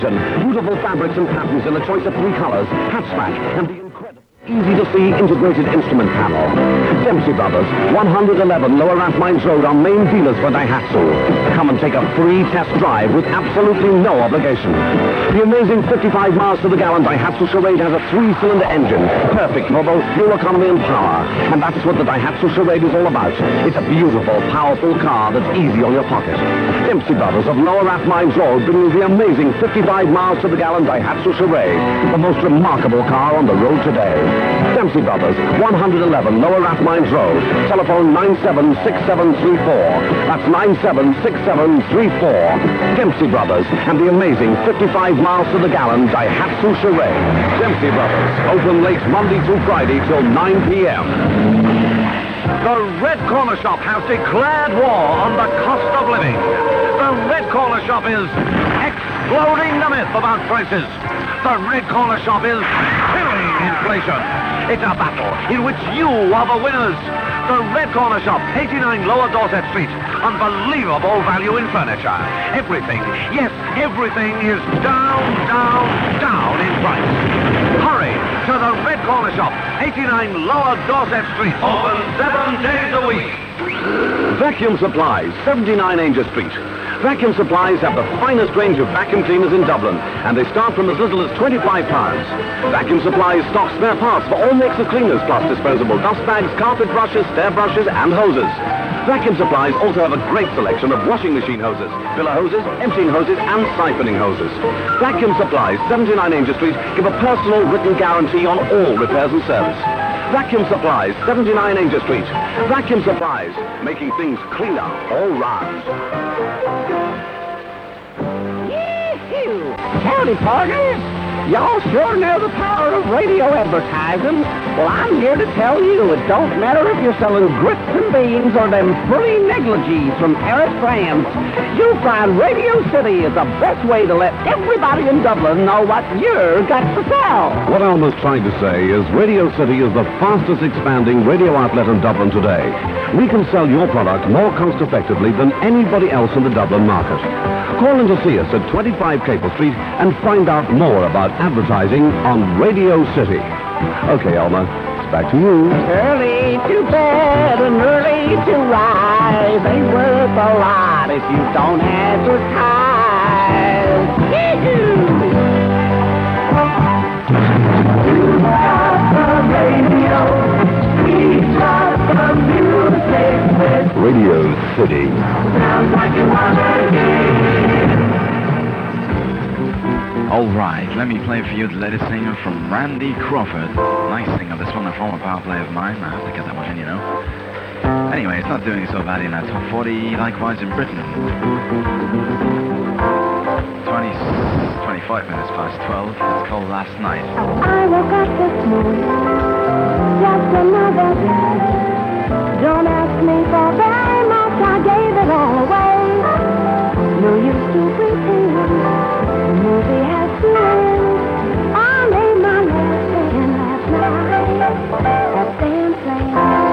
Beautiful fabrics and patterns in a choice of 3 colors, hatchback, and the incredible easy-to-see integrated instrument panel. Dempsey Brothers, 111 Lower Rathmines Road are main dealers for Daihatsu. Come and take a free test drive with absolutely no obligation. The amazing 55 miles to the gallon Daihatsu Charade has a 3-cylinder engine, perfect for both fuel economy and power. And that's what the Daihatsu Charade is all about. It's a beautiful, powerful car that's easy on your pocket. Dempsey Brothers of Lower Rathmines Road bring you the amazing 55 miles to the gallon Daihatsu Charade, the most remarkable car on the road today. Dempsey Brothers, 111 Lower Rathmines Road. Telephone 976734. That's 976734. Dempsey Brothers and the amazing 55 miles to the gallon Daihatsu Charade. Dempsey Brothers, open late Monday through Friday till 9 p.m. The Red Corner Shop has declared war on the cost of living. The Red Corner Shop is exploding the myth about prices. The Red Corner Shop is killing inflation. It's a battle in which you are the winners. The Red Corner Shop, 89 Lower Dorset Street. Unbelievable value in furniture. Everything, yes, everything is down, down, down in price. Hurry to the Red Corner Shop, 89 Lower Dorset Street. Open 7 days a week. Vacuum Supplies, 79 Angel Street. Vacuum Supplies have the finest range of vacuum cleaners in Dublin, and they start from as little as £25. Vacuum Supplies stocks spare parts for all makes of cleaners, plus disposable dust bags, carpet brushes, stair brushes, and hoses. Vacuum Supplies also have a great selection of washing machine hoses, filler hoses, emptying hoses, and siphoning hoses. Vacuum Supplies, 79 Angel Street, give a personal written guarantee on all repairs and service. Vacuum Supplies, 79 Angel Street. Vacuum Supplies, making things cleaner all round. Yee-hoo! Howdy, partners! Y'all sure know the power of radio advertising. Well, I'm here to tell you it don't matter if you're selling grits and beans or them frilly negligees from Paris, France. You'll find Radio City is the best way to let everybody in Dublin know what you're got to sell. What Alma's trying to say is Radio City is the fastest expanding radio outlet in Dublin today. We can sell your product more cost effectively than anybody else in the Dublin market. Call in to see us at 25 Capel Street and find out more about advertising on Radio City. Okay, Alma, it's back to you. Early to bed and early to rise ain't worth a lot if you don't advertise. Yee-hoo! You got the radio, we got the music with Radio City. sounds like you wanna hear. All right, let me play for you the latest single from Randy Crawford. Nice singer, this one, a former power play of mine. I have to get that one in, you know. Anyway, it's not doing so bad in our top 40, likewise in Britain. 25 minutes past 12. It's called Last Night. I woke up this morning, just another day. Don't ask me for very much, I gave it all away. No use to pretend, the movie has to end. I made my last stand last night at dancing.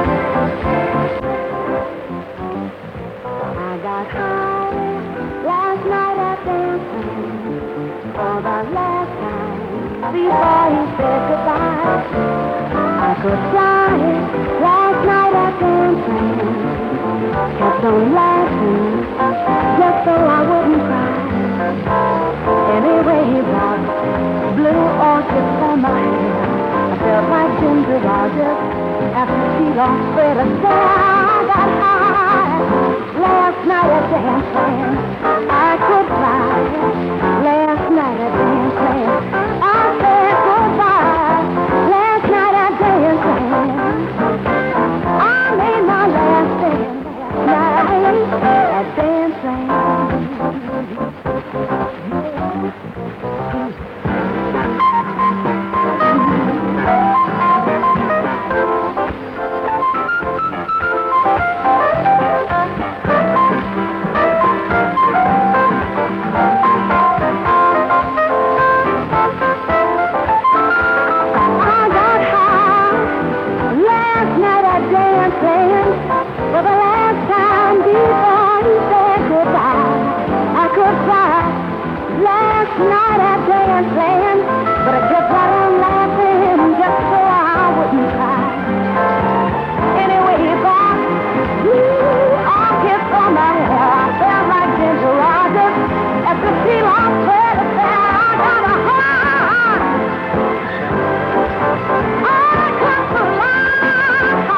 I got high last night at dancing for the last time before he said goodbye. I could fly last night at dancing, kept on laughing just so I wouldn't cry. Anyway, he bought blue orchids for my hair. I felt like Ginger Rogers after she lost Fred Astaire. I got high last night at dancing. I could fly last night at dancing. I said goodbye last night at dancing. I made my last stand last night at dancing. there dancing, but I kept on laughing just so I wouldn't cry. Anyway, back, all kiss on my hair. I felt like Ginger Rogers after she lost her affair. I got a heart. I come to life.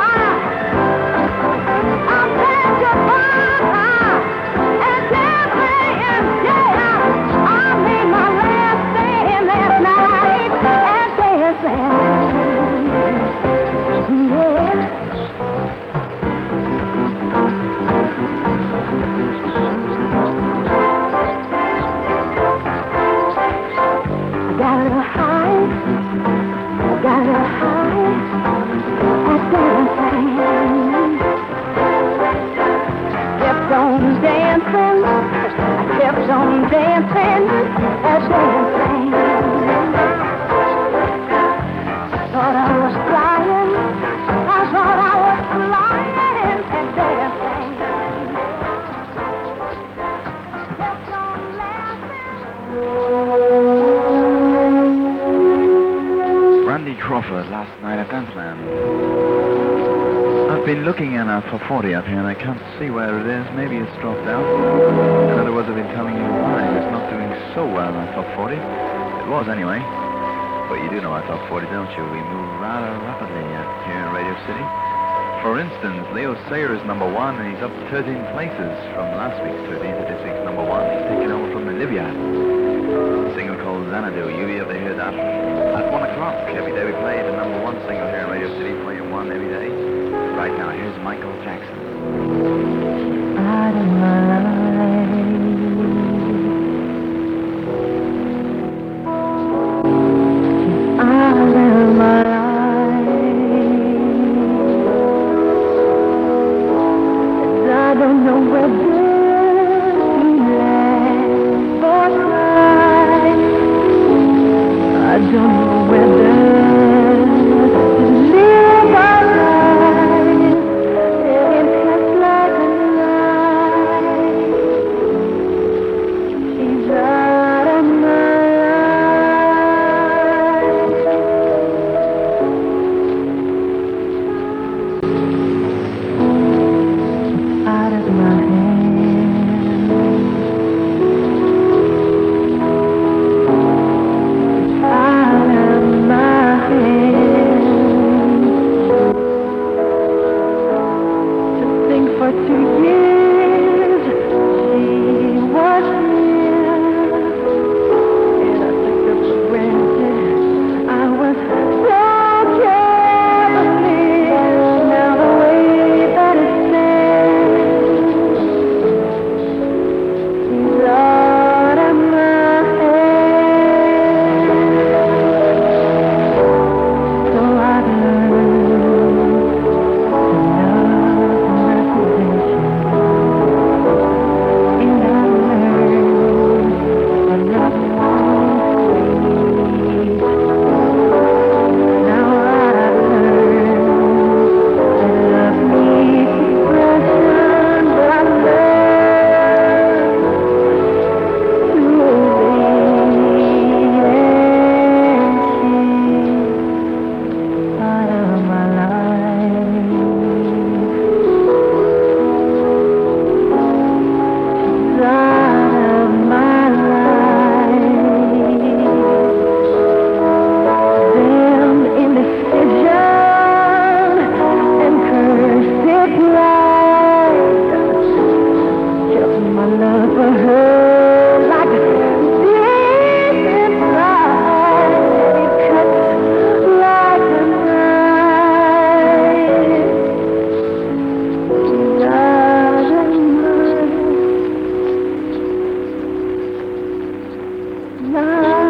I'm saying goodbye. And dancing, yeah. I made my last stand that night and dancing. Yeah. Got a little high, got a little high, at dancing. Kept on dancing, I kept on dancing, at dancing. Thought I was flying, I thought I was flying, at dancing. Kept on laughing. Randy Crawford last night at Danceland. I've been looking in our top 40 up here and I can't see where it is. Maybe it's dropped out. In other words, I've been telling you why. It's not doing so well in our top 40. It was anyway. But you do know our top 40, don't you? We move rather rapidly here in Radio City. For instance, Leo Sayer is number 1 and he's up 13 places from last week's 13 to this week's number 1. He's taken over from Olivia. A single called Xanadu. You'll be able to hear that at 1 o'clock. Every day we play the number 1 single here in Radio City, playing 1 every day. Right now, here's Michael Jackson. Out of my life. Out of my life. I don't know whether to laugh or cry. I don't know whether to live or die. It's just like a lie. She's out of my life. Out of my hands. Out of my hands. To think for 2 years she was here, and I took her for granted. I was so careless. Now the way that it stands, she's out of my hands. So I've learned to love my possession, and I've learned another one sweet. Now I've learned that love needs expression, but I've learned to obey and keep out of my life. She's out of my life. Damn indecision and cursed pride kept my love for her like deep inside. It cuts like a knife. She's out of my life.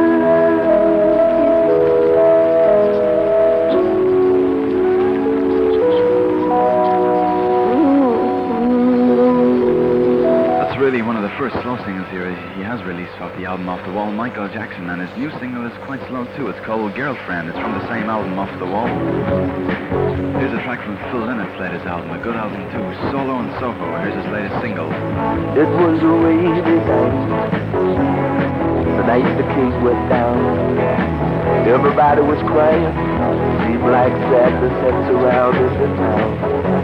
That's really one of the first slow singles here he has released off the album Off the Wall, Michael Jackson, and his new single is quite slow too. It's called Girlfriend. It's from the same album, Off the Wall. Here's a track from Phil Lynnett's latest album, a good album too, Solo in Soho. Here's his latest single. It was a rainy day, the night the king went down. Everybody was crying. Seemed like sadness had surrounded the town.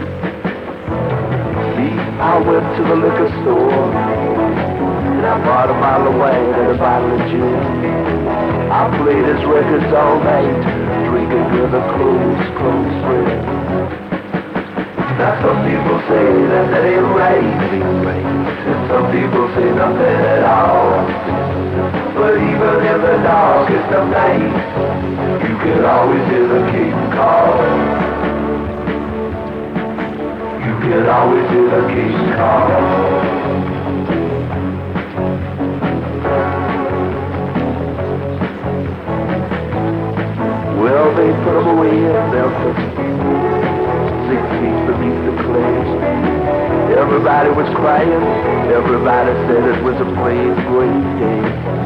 Me, I went to the liquor store, and I bought a bottle of wine and a bottle of gin. I played his records all night, drinking with a close friend. Now some people say that ain't right, and some people say nothing at all. But even in the darkest of night, you can always hear the king call. You can always hear the king call. Well, they put him away in their cookie, 6 feet beneath the clay. Everybody was crying. Everybody said it was a plain, great day.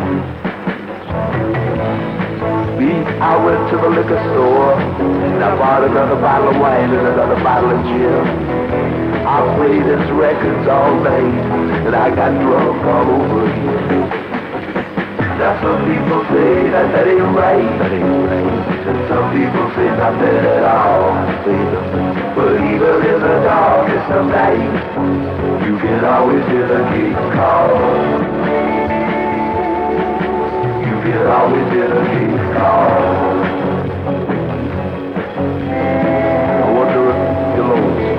Me, I went to the liquor store, and I bought another bottle of wine and another bottle of gin. I played his records all night, and I got drunk all over again. Now some people say that ain't right, and some people say nothing at all. But even in the darkest of night, you can always hear the king call. You can always hear the king call. I wonder if you'll always.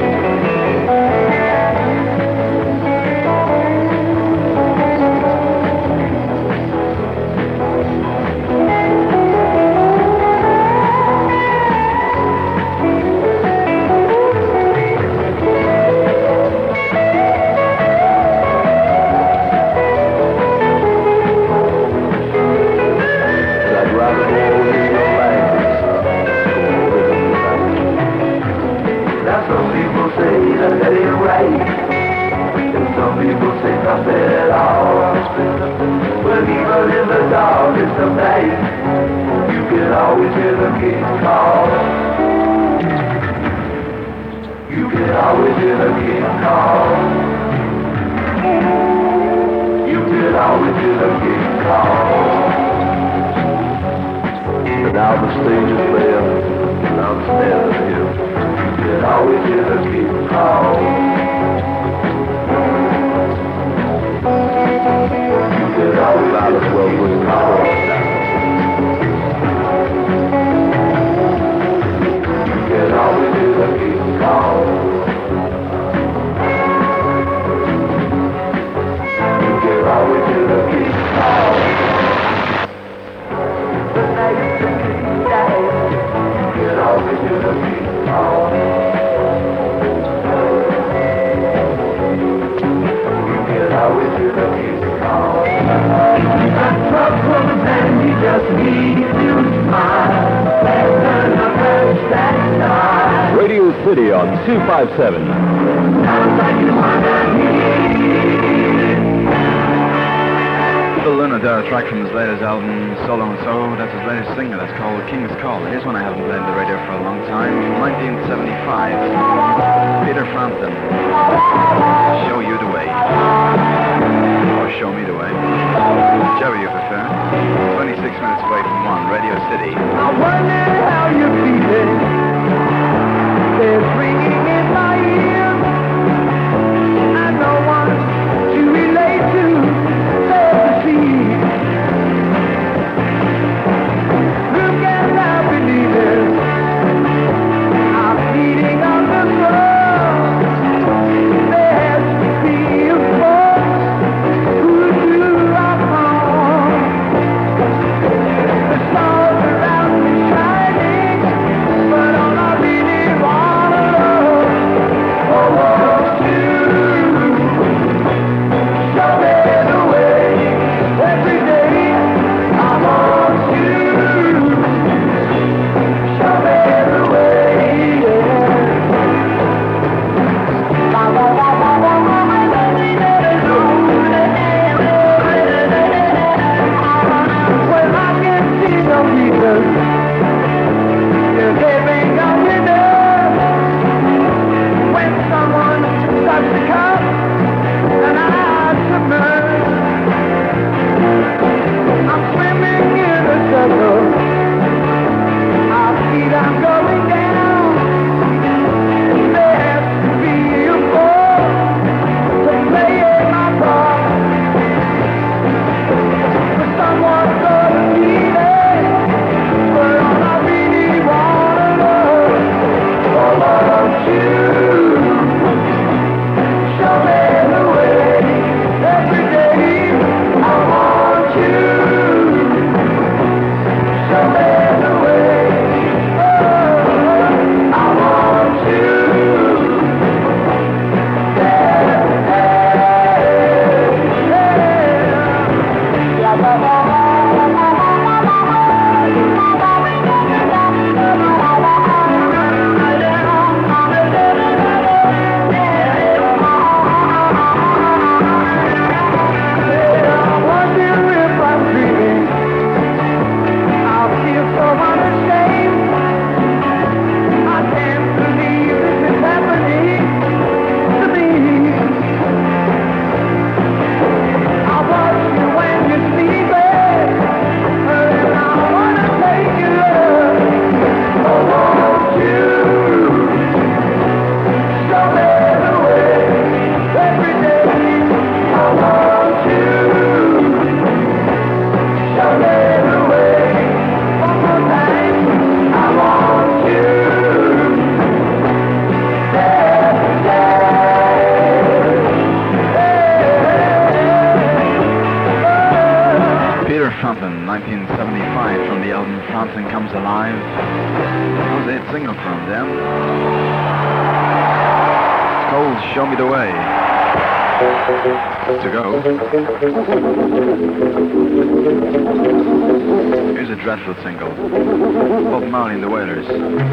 Radio City on 257. The Lunadera track from his latest album, Solo and So. That's his latest single. That's called King's Call. Here's one I haven't played on the radio for a long time. From 1975. Peter Frampton. Show You the Way. Or Show Me the Way. Whichever you prefer. 26 minutes away from 1, Radio City. I wonder how you're feeling. It's ringing in my ears. I know one to relate to. Look at how believers are feeding on the throne. There has to be a force who do our harm. The stars around me shining, but 1975 from the album Fountain Comes Alive. That was a hit single from them. It's called Show Me the Way. To go. Here's a dreadful single. Bob Marley and the Wailers.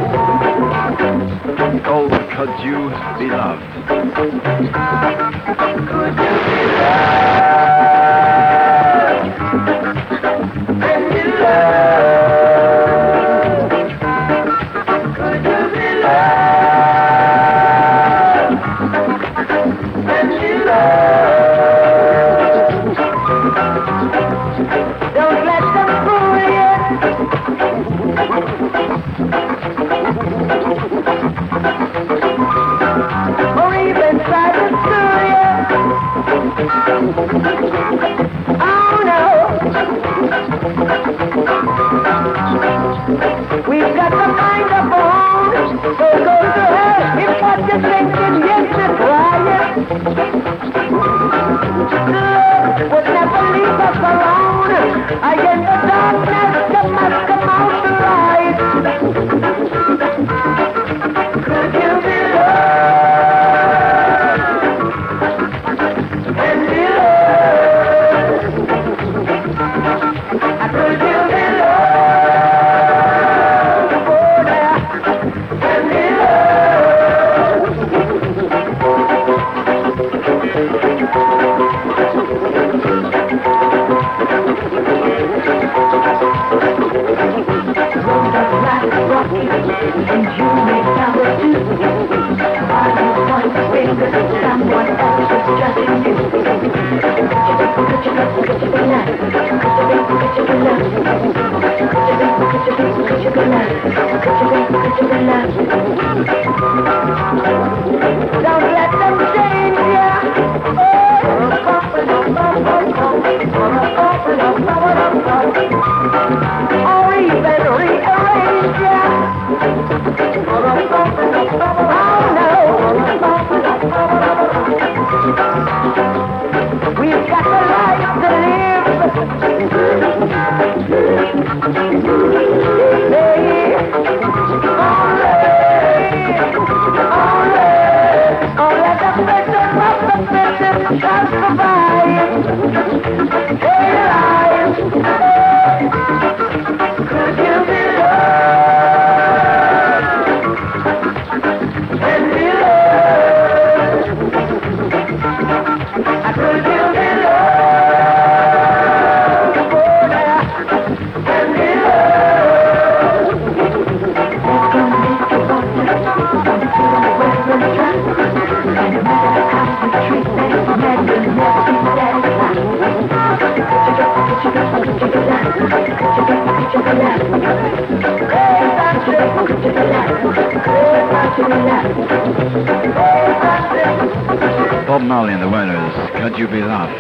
Called Could You Be Loved? Could you be loved? Could you be loved? Could you be loved? Could you love? Don't let them fool you. Or even try to sue you. Oh no. We've got to find a bone. So go to hell if what you're thinking is to try it. Love would never leave us alone. In the darkness, you must come out to light. Could you be loved? And be loved? Could you be loved? Oh, yeah. And be and you may number two. Are you going to finger someone else is judging you? Could you be nice? Don't let them change you. Or even rearrange you. Oh no. We've got the life to live. Only the victim of the victim shall survive. Stay alive. Could you be loved? And be loved? Could you be loved? Oh, yeah. And be loved? Bob Marley and the Wailers, Could You Be Loved?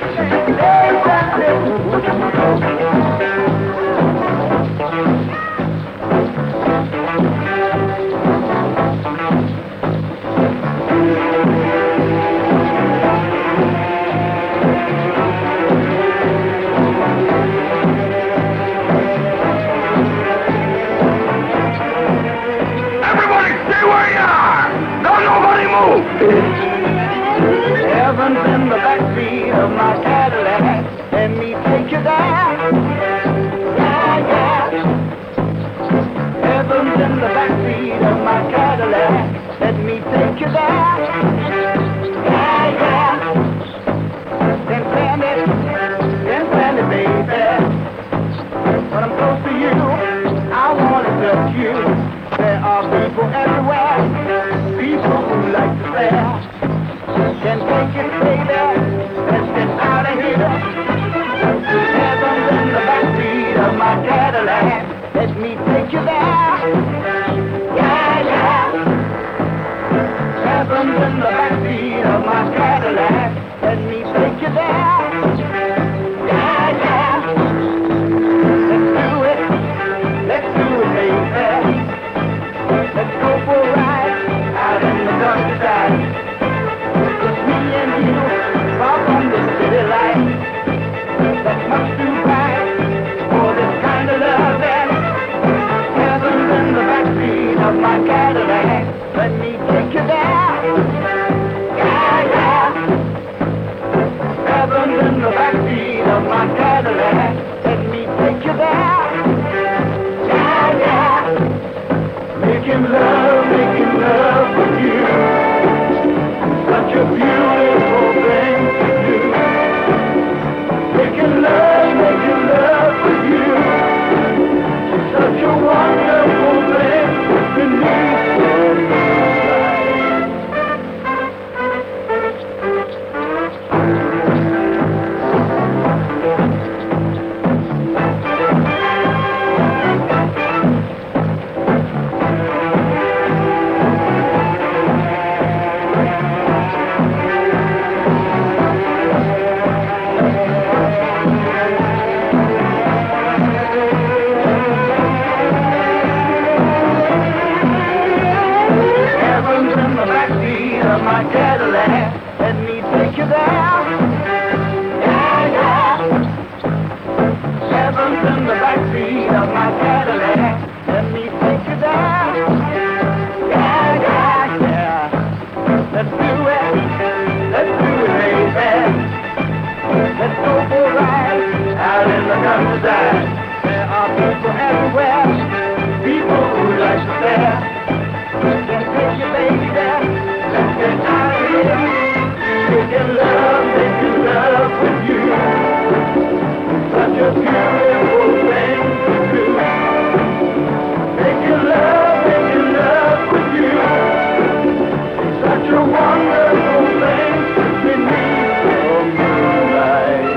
Everybody stay where you are! Don't nobody move! Heaven's in the backseat of my Cadillac. Let me take you there. Yeah, yeah. Heaven's in the backseat of my Cadillac. Let me take you there. Yeah, yeah. Then send it, baby. When I'm close to you, I wanna touch you. There are people everywhere, people who like to stare. Can take it, baby. Let's get out of here. Heaven's in the backseat of my Cadillac. Let me take you there. Yeah, yeah. Heaven's in the backseat of my Cadillac. Let me take you there. Yeah, yeah. Let's do it. Let's do it, baby. Let's go for a ride out in the countryside. Just me and you, far from the city light. die. There are people everywhere, people who like to stare. Can't take your baby there, let's get out of here. Making love with you. Such a beautiful thing to do. Making love with you. Such a wonderful thing beneath the moonlight.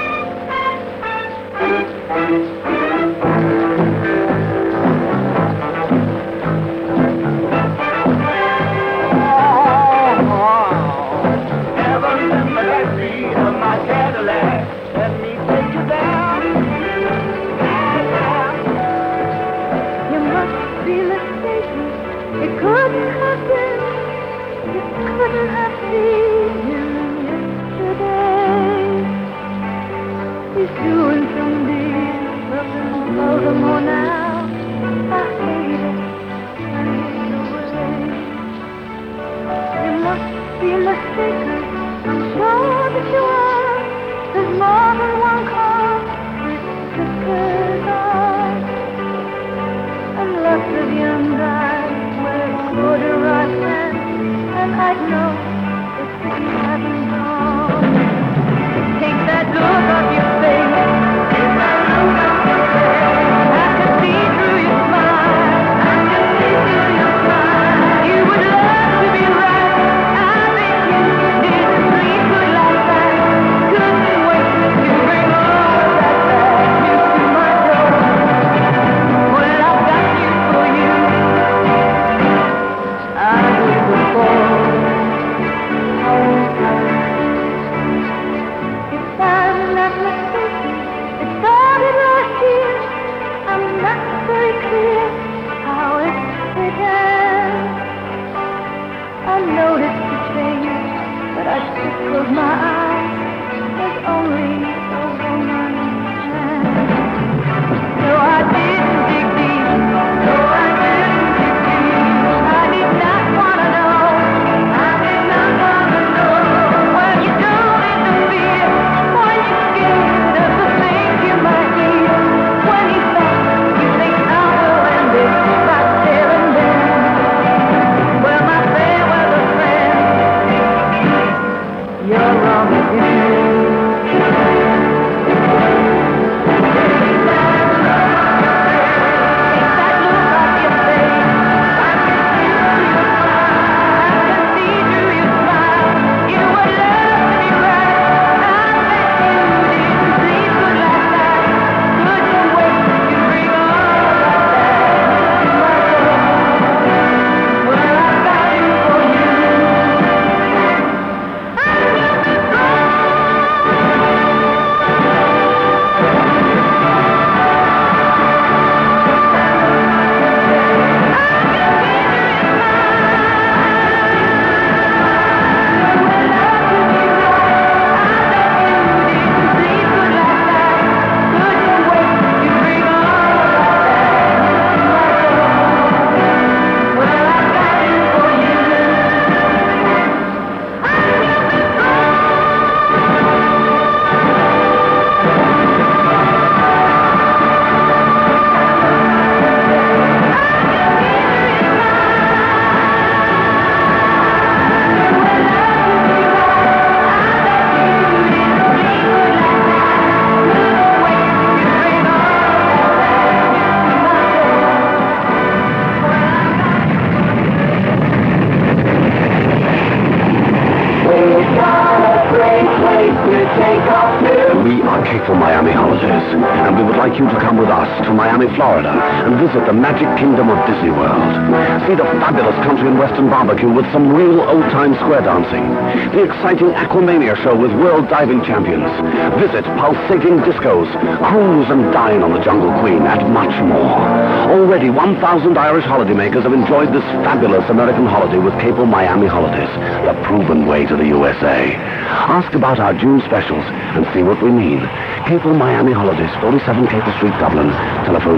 For Miami holidays, and we would like you to come with us to Miami, Florida, and visit the magic kingdom of Disney World. See the fabulous country and western barbecue with some real old-time square dancing, the exciting Aquamania show with world diving champions, visit pulsating discos, cruise and dine on the Jungle Queen, and much more. Already 1,000 Irish holidaymakers have enjoyed this fabulous American holiday with Capel Miami Holidays, the proven way to the USA. Ask about our June specials and see what we mean. Capel Miami Holidays, 47 Capel Street, Dublin. Telephone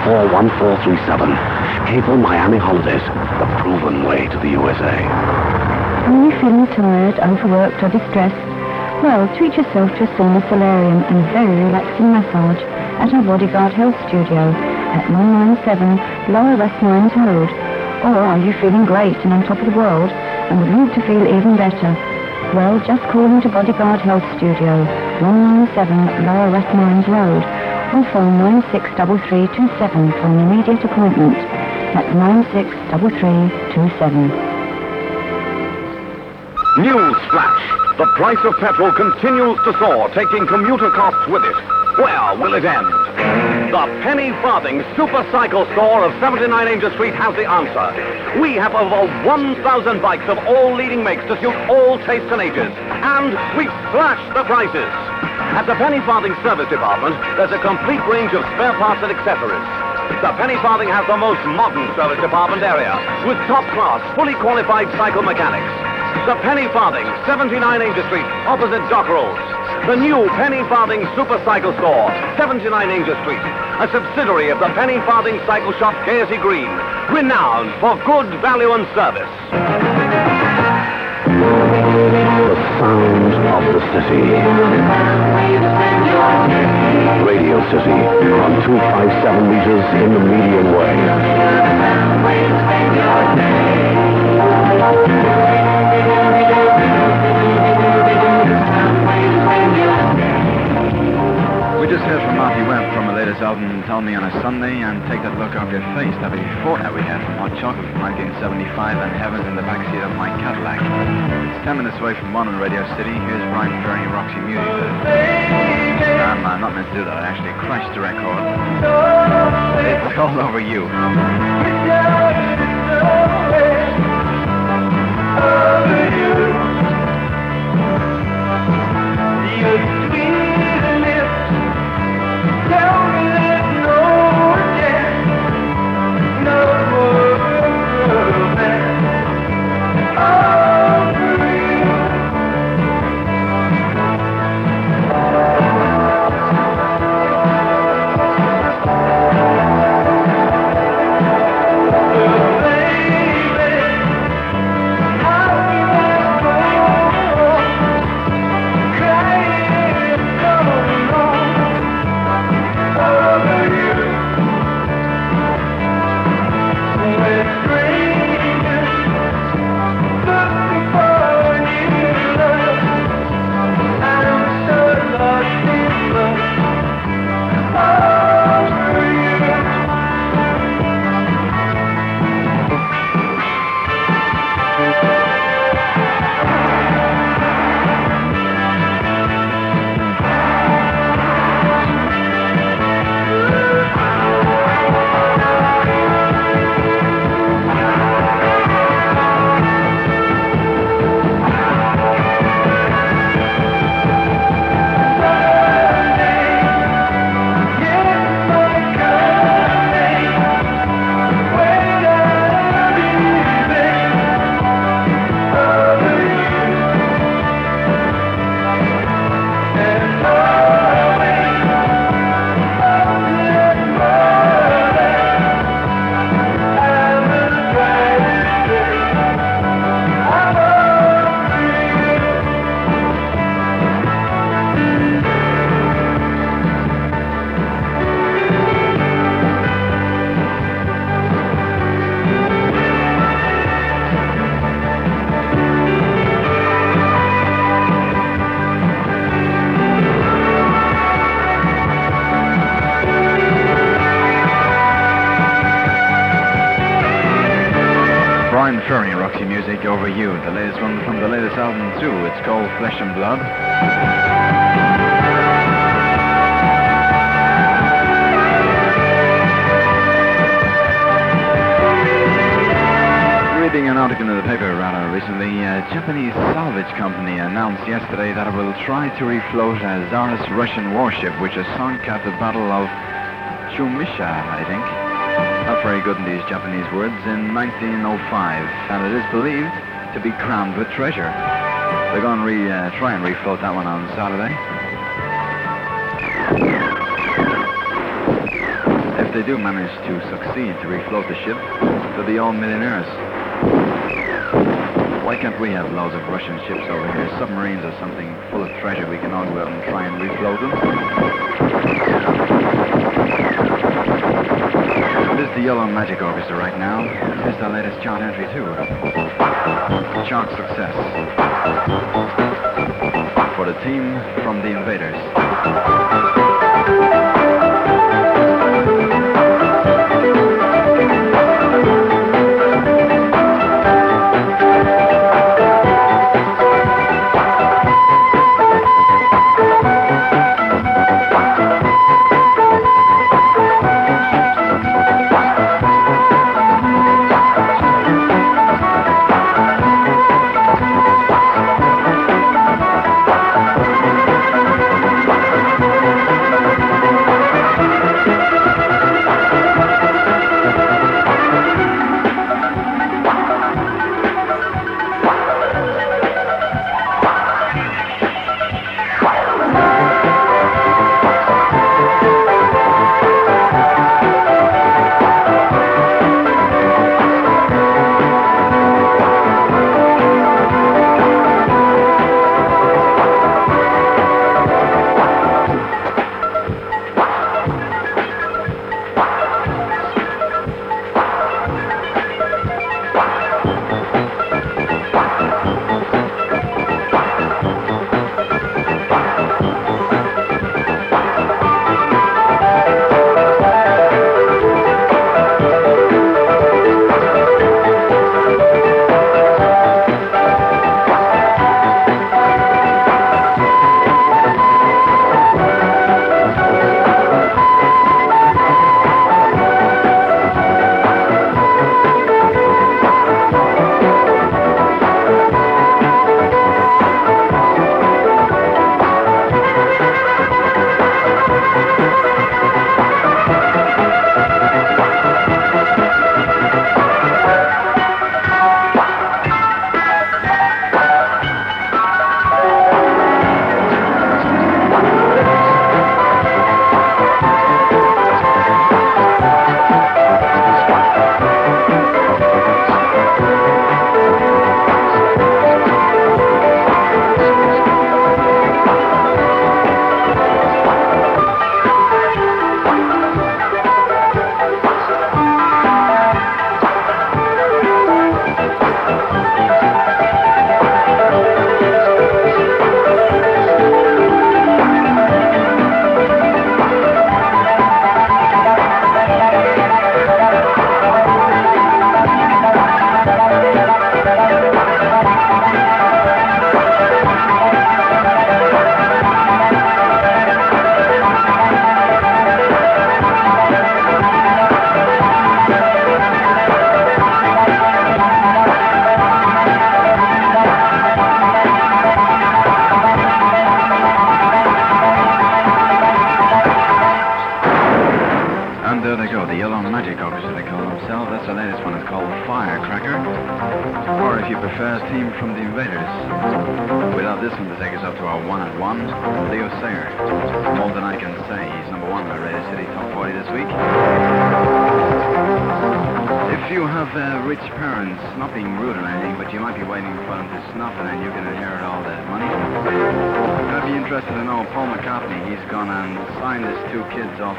741437. Capel Miami Holidays, the proven way to the USA. Are you feeling tired, overworked or distressed? Well, treat yourself to a sauna solarium and a very relaxing massage. at our Bodyguard Health Studio at 197 Lower West Mines Road. Or are you feeling great and on top of the world and would like to feel even better? Well, just call into Bodyguard Health Studio, 197 Lower West Mines Road, or phone 963327 for an immediate appointment. That's 963327. News flash. The price of petrol continues to soar, taking commuter costs with it. Where will it end? The Penny Farthing Super Cycle Store of 79 Angel Street has the answer. We have over 1,000 bikes of all leading makes to suit all tastes and ages. And we've slashed the prices. At the Penny Farthing Service Department, there's a complete range of spare parts and accessories. The Penny Farthing has the most modern service department area, with top-class, fully qualified cycle mechanics. The Penny Farthing, 79 Angel Street, opposite Dockerell's. The new Penny Farthing Super Cycle Store, 79 Angel Street, a subsidiary of the Penny Farthing Cycle Shop Gaiety Green, renowned for good value and service. The sound of the city. Radio City on 257 meters in the median wave. We just heard from Marty Webb from the latest album, Tell Me on a Sunday, and Take That Look Off Your Face. That before that we had from Hot Chocolate from 1975 and Heaven's in the Backseat of My Cadillac. It's 10 minutes away from 1 on Radio City. Here's Brian Ferry, Roxy Music. I'm not meant to do that. I actually crashed the record. It's All Over You. Brian Ferry, Roxy Music, Over You. The latest one from the latest album too. It's called Flesh and Blood. Reading an article in the paper rather recently, a Japanese salvage company announced yesterday that it will try to refloat a Tsarist Russian warship which has sunk at the Battle of Shumisha, I think. Not very good in these Japanese words, in 1905, and it is believed to be crammed with treasure. They're going to try and refloat that one on Saturday. If they do manage to succeed to refloat the ship, they'll be all millionaires. Why can't we have loads of Russian ships over here, submarines or something full of treasure? We can all go out and try and refloat them. the Yellow Magic Orchestra right now. Here's their latest chart entry, too. Chart success. For the team from the Invaders. Team from the Invaders. Without this one to take us up to our 1-1, Leo Sayer. More than I can say, he's number 1 in the Radio City Top 40 this week. If you have rich parents, not being rude or anything, but you might be waiting for them to snuff and then you can inherit all that money. I'd be interested to know Paul McCartney. He's gone and signed his 2 kids off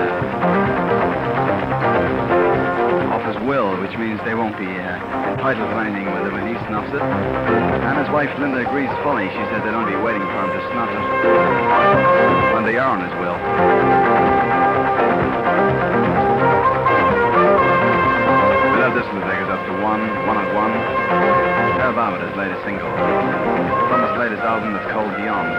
his will, which means they won't be entitled to anything with it when he snuffs it. And his wife Linda agrees fully. She said they'd only be waiting for him to snuff it when they are on his will. Without this one to take us up to 1-1. How about his latest single? From his latest album that's called Beyond.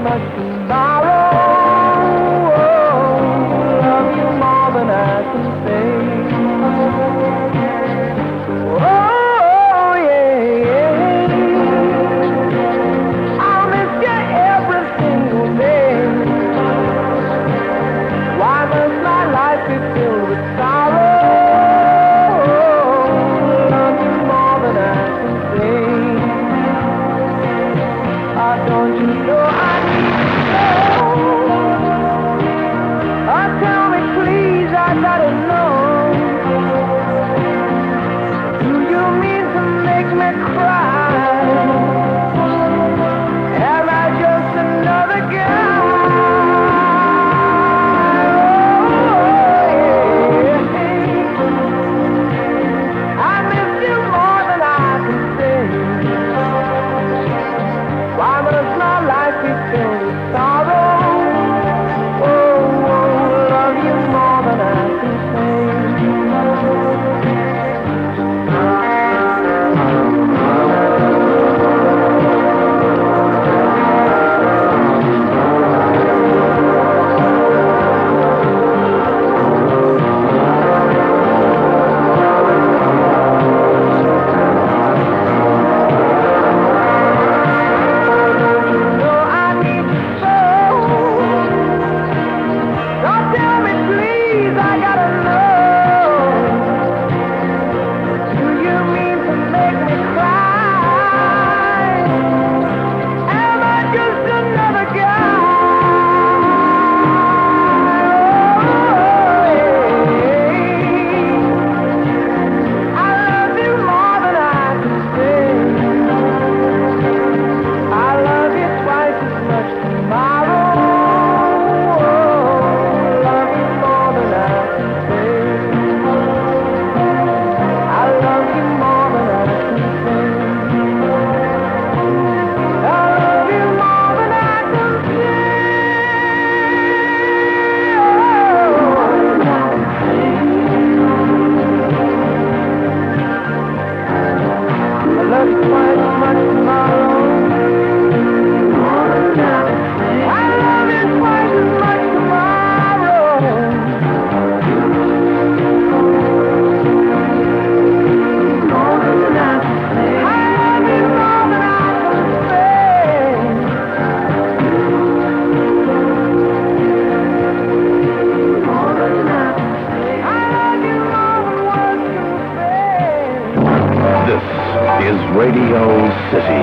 much tomorrow. Love you more than I can say. Oh, yeah. I'll miss you every single day. Why must my life be filled with sorrow? Love you more than I can say. Oh, don't you know I need to know? Oh, tell me please, I gotta know. Do you mean to make me cry? Am I just another guy? Radio City.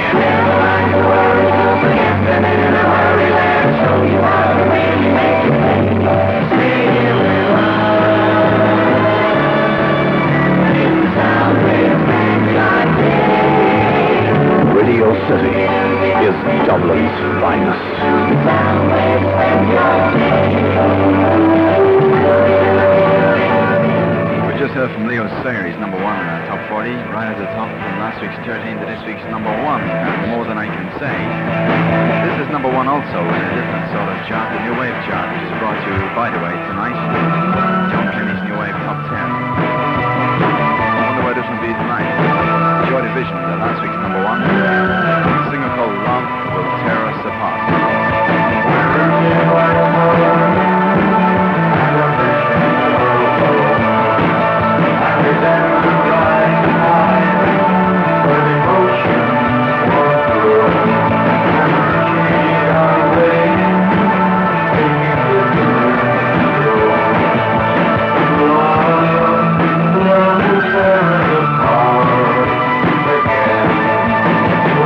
Radio City is Dublin's finest. We just heard from Leo Sayer. He's number one in our top 40, right at the top from last week's 13 to this week's number one. More than I can say. This is number one also in a different sort of chart, the New Wave chart, which is brought to you, by the way, tonight. John Kenny's New Wave Top 10. I wonder where this will be tonight. Joy Division, the last week's number one. A singer called Love Will Tear Us Apart. Again.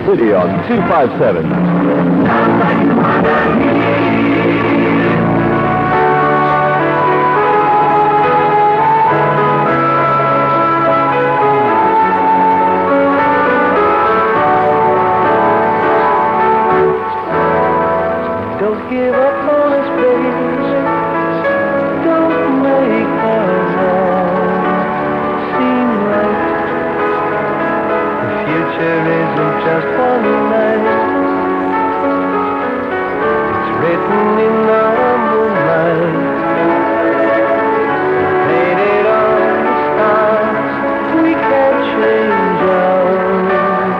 City on 257. Don't give up on us, baby. Don't make our love seem right. The future isn't just one night. It's written in the moonlight. Painted on the stars, we can't change ours.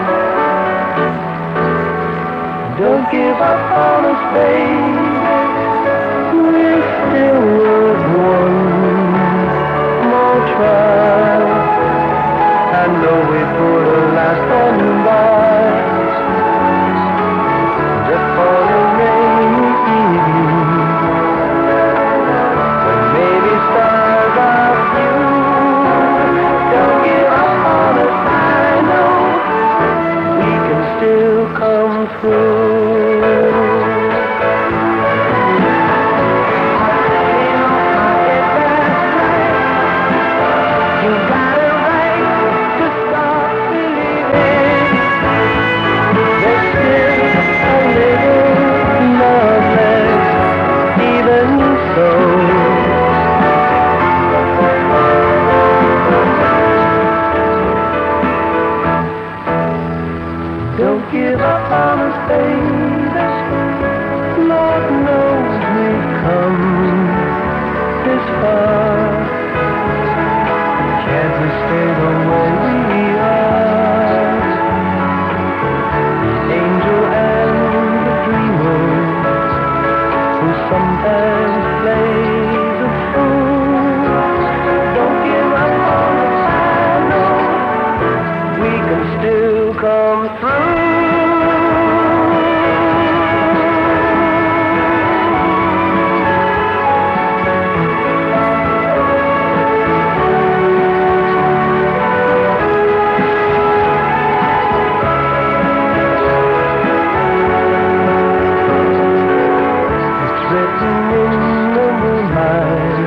Don't give up on us, baby. We're still worth one more try. I know we put a last one by, just for a rainy evening, when maybe stars are few. Don't give up on us, I know we can still come through. Don't give up on us, baby. Lord knows we've come this far. Can't we stay the way we are? The angel and the dreamer, who sometimes plays a fool. Don't give up on us, I know we can still come through. It's written in the moonlight,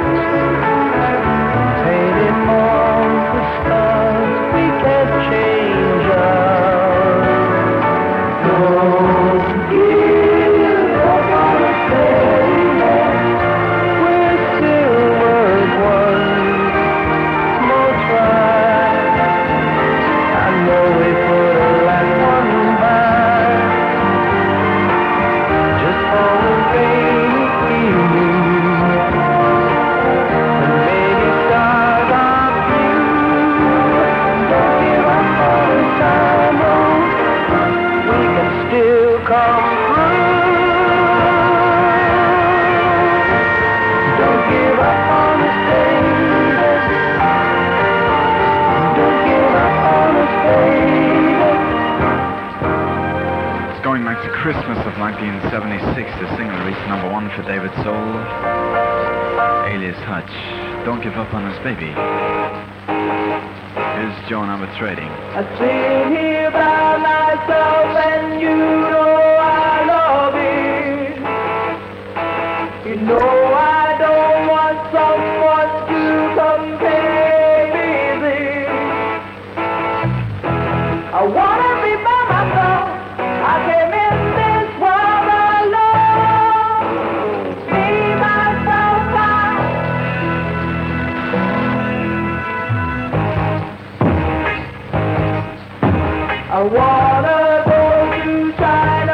painted on the stars, we can't change ours. Don't give up on us, baby. We're still worth one more try. I know we put a last one by, just for a rainy evening, when maybe stars are few. Don't give up on us, I know we can still come through. Don't give up on us, baby. Don't give up on us, baby. It's going back to Christmas of 1976. The single reached #1 for David Soul, alias Hutch. Don't give up on us, baby. Here's Joan Armatrading. I sit here by myself and you know I love it. You know I don't want someone to compare me with. I wanna be by myself. I came in this world alone. Be myself now. I wanna go to China.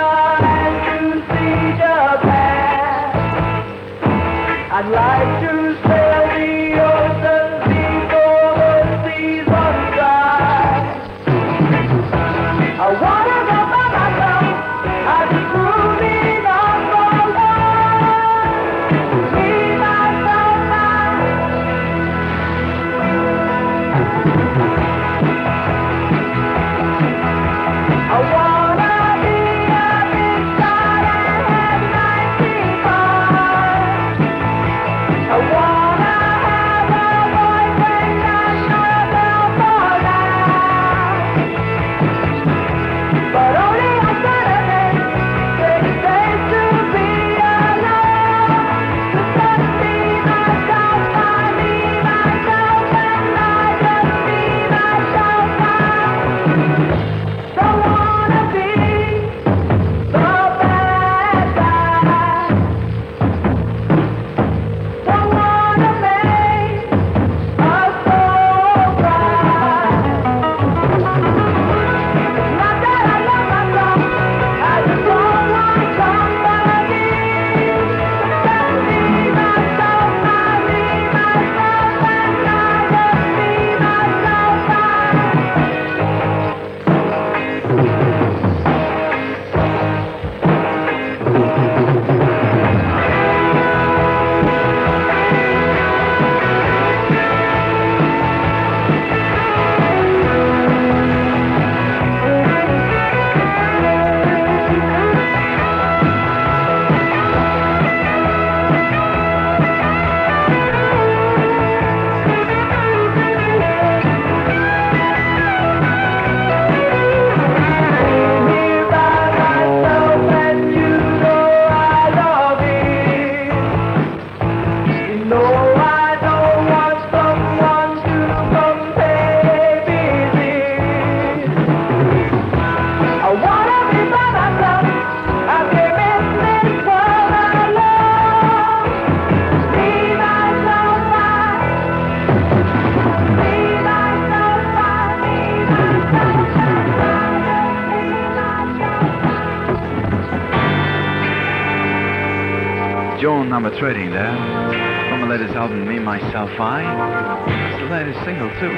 Joan number 13 there. From the latest album, Me, Myself, I. It's the latest single, too.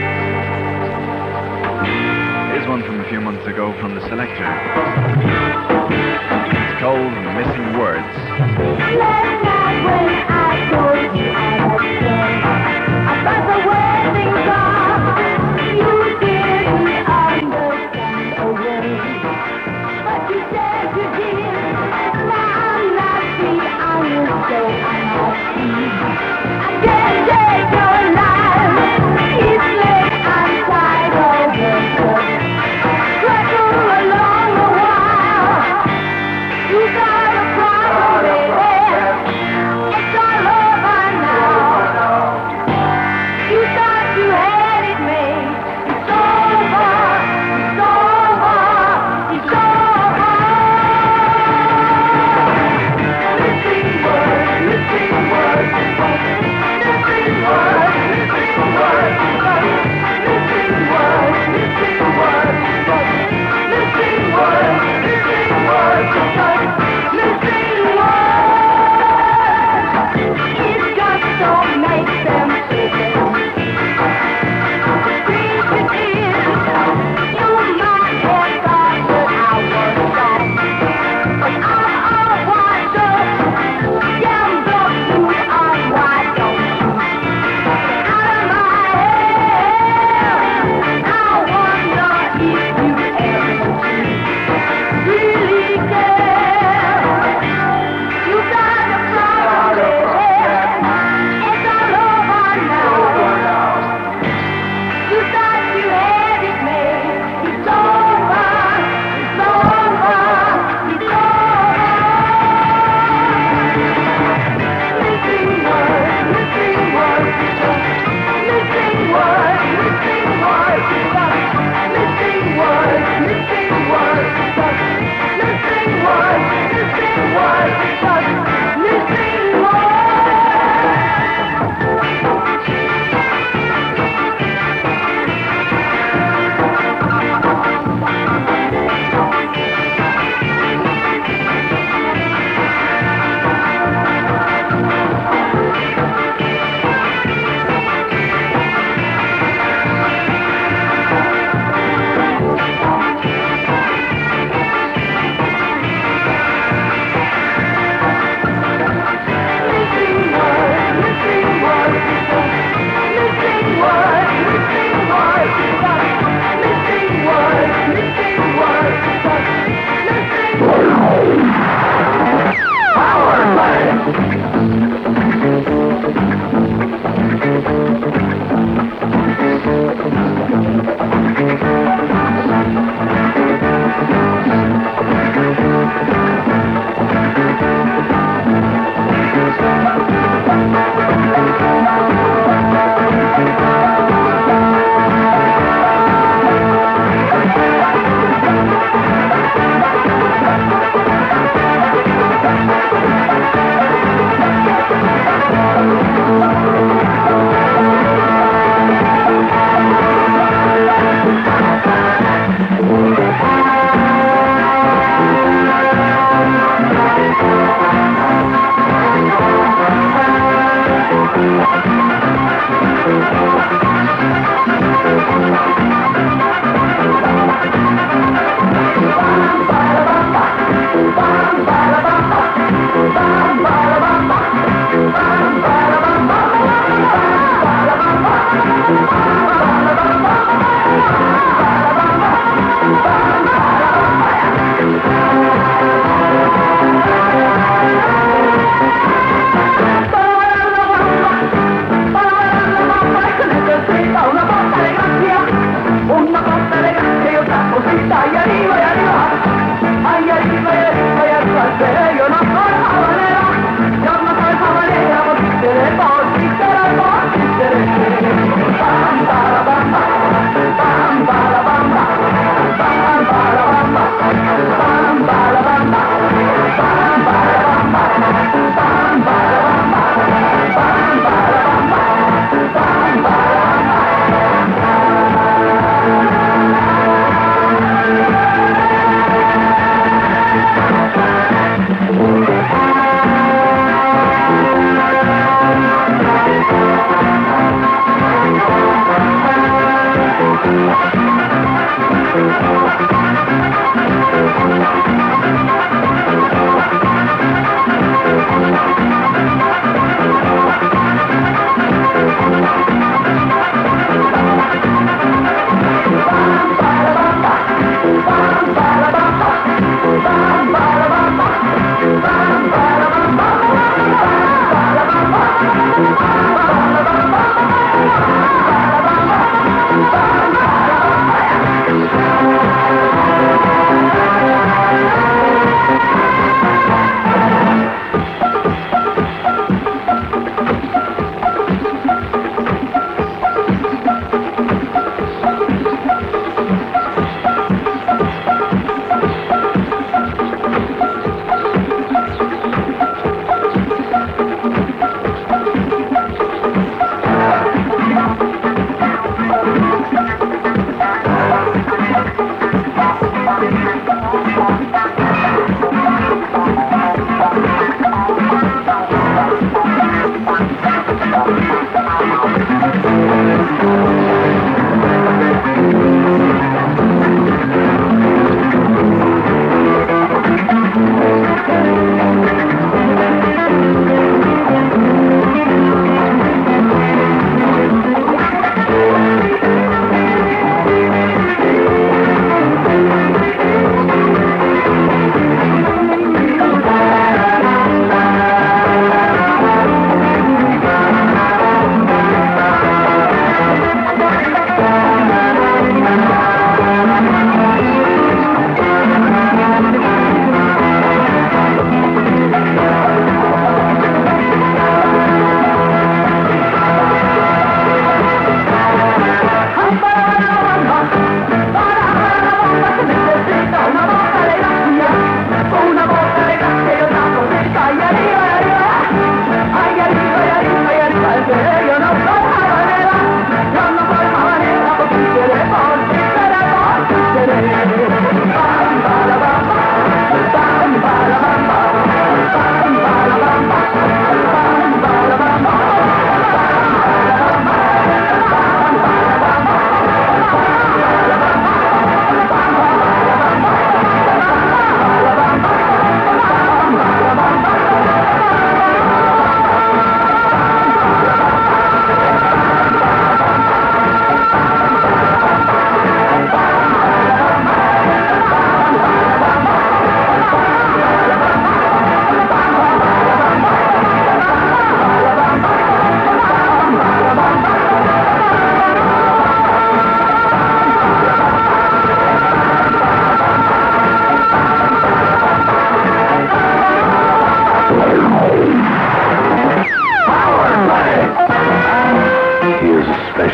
Here's one from a few months ago from the Selector. It's called Missing Words. Last night when I told you I was scared about the way things are, you didn't understand a word. But you said you did. Now I'm not free. I was so unhappy. I can't take your life. It's late. I'm tired of it. Trekking along a while. You got a problem, baby. It's all over now. You thought you had it made. It's over. It's over. It's over.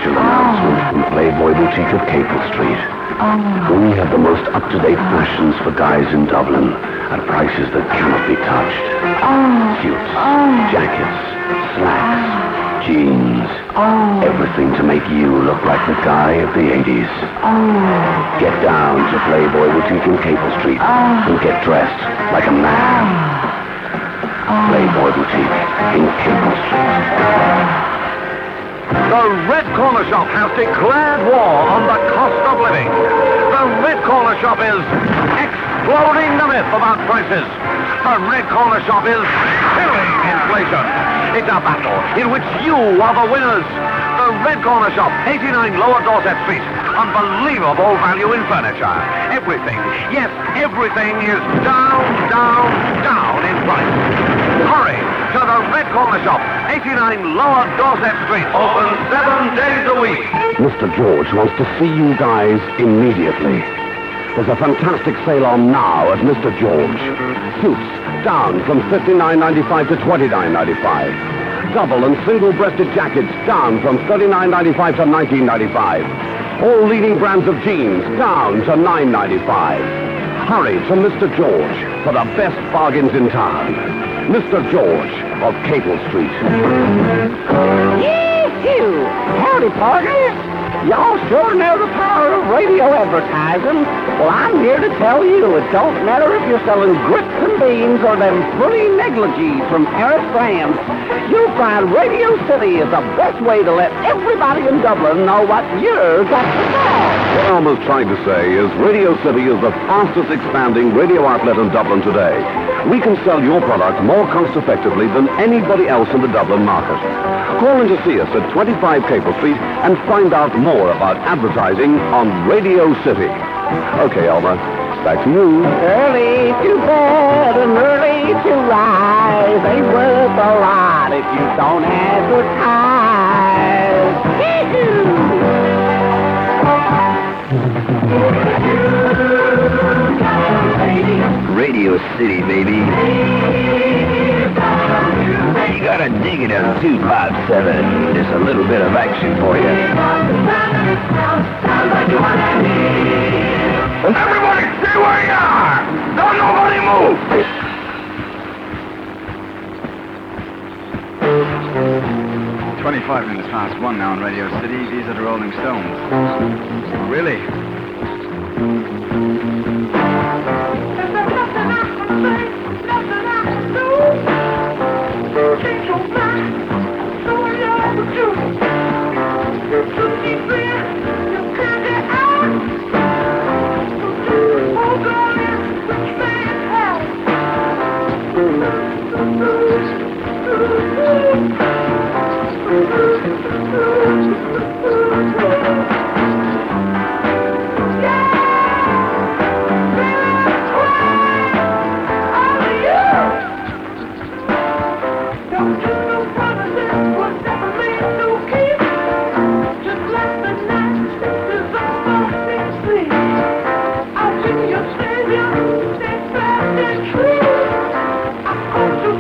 special announcement from Playboy Boutique of Capel Street. We have the most up-to-date fashions for guys in Dublin at prices that cannot be touched. Suits, jackets, slacks, jeans, everything to make you look like the guy of the 80s. Get down to Playboy Boutique in Capel Street and get dressed like a man. Playboy Boutique in Capel Street. The Red Corner Shop has declared war on the cost of living. The Red Corner Shop is exploding the myth about prices. The Red Corner Shop is killing inflation. It's a battle in which you are the winners. The Red Corner Shop, 89 Lower Dorset Street. Unbelievable value in furniture. Everything, yes, everything is down, down, down in price. Hurry to the Red Corner Shop, 89 Lower Dorset Street. Open 7 days a week. Mr. George wants to see you guys immediately. There's a fantastic sale on now at Mr. George. Suits down from $59.95 to $29.95. Double and single-breasted jackets down from $39.95 to $19.95. All leading brands of jeans down to $9.95. Hurry to Mr. George for the best bargains in town. Mr. George of Capel Street. Yee-hoo! Howdy, partners! Y'all sure know the power of radio advertising. Well, I'm here to tell you it don't matter if you're selling grits and beans or them pretty negligees from Paris, France. You'll find Radio City is the best way to let everybody in Dublin know what you've got to sell. What Alma's trying to say is Radio City is the fastest expanding radio outlet in Dublin today. We can sell your product more cost effectively than anybody else in the Dublin market. Call in to see us at 25 Capel Street and find out more about advertising on Radio City. Okay, Alma, back to you. Early to bed and early to rise ain't worth a lot if you don't advertise. Radio City, baby. You gotta dig it on 257. There's a little bit of action for you. Everybody stay where you are! Don't nobody move! 25 minutes past 1 now on Radio City. These are the Rolling Stones. Really? I'll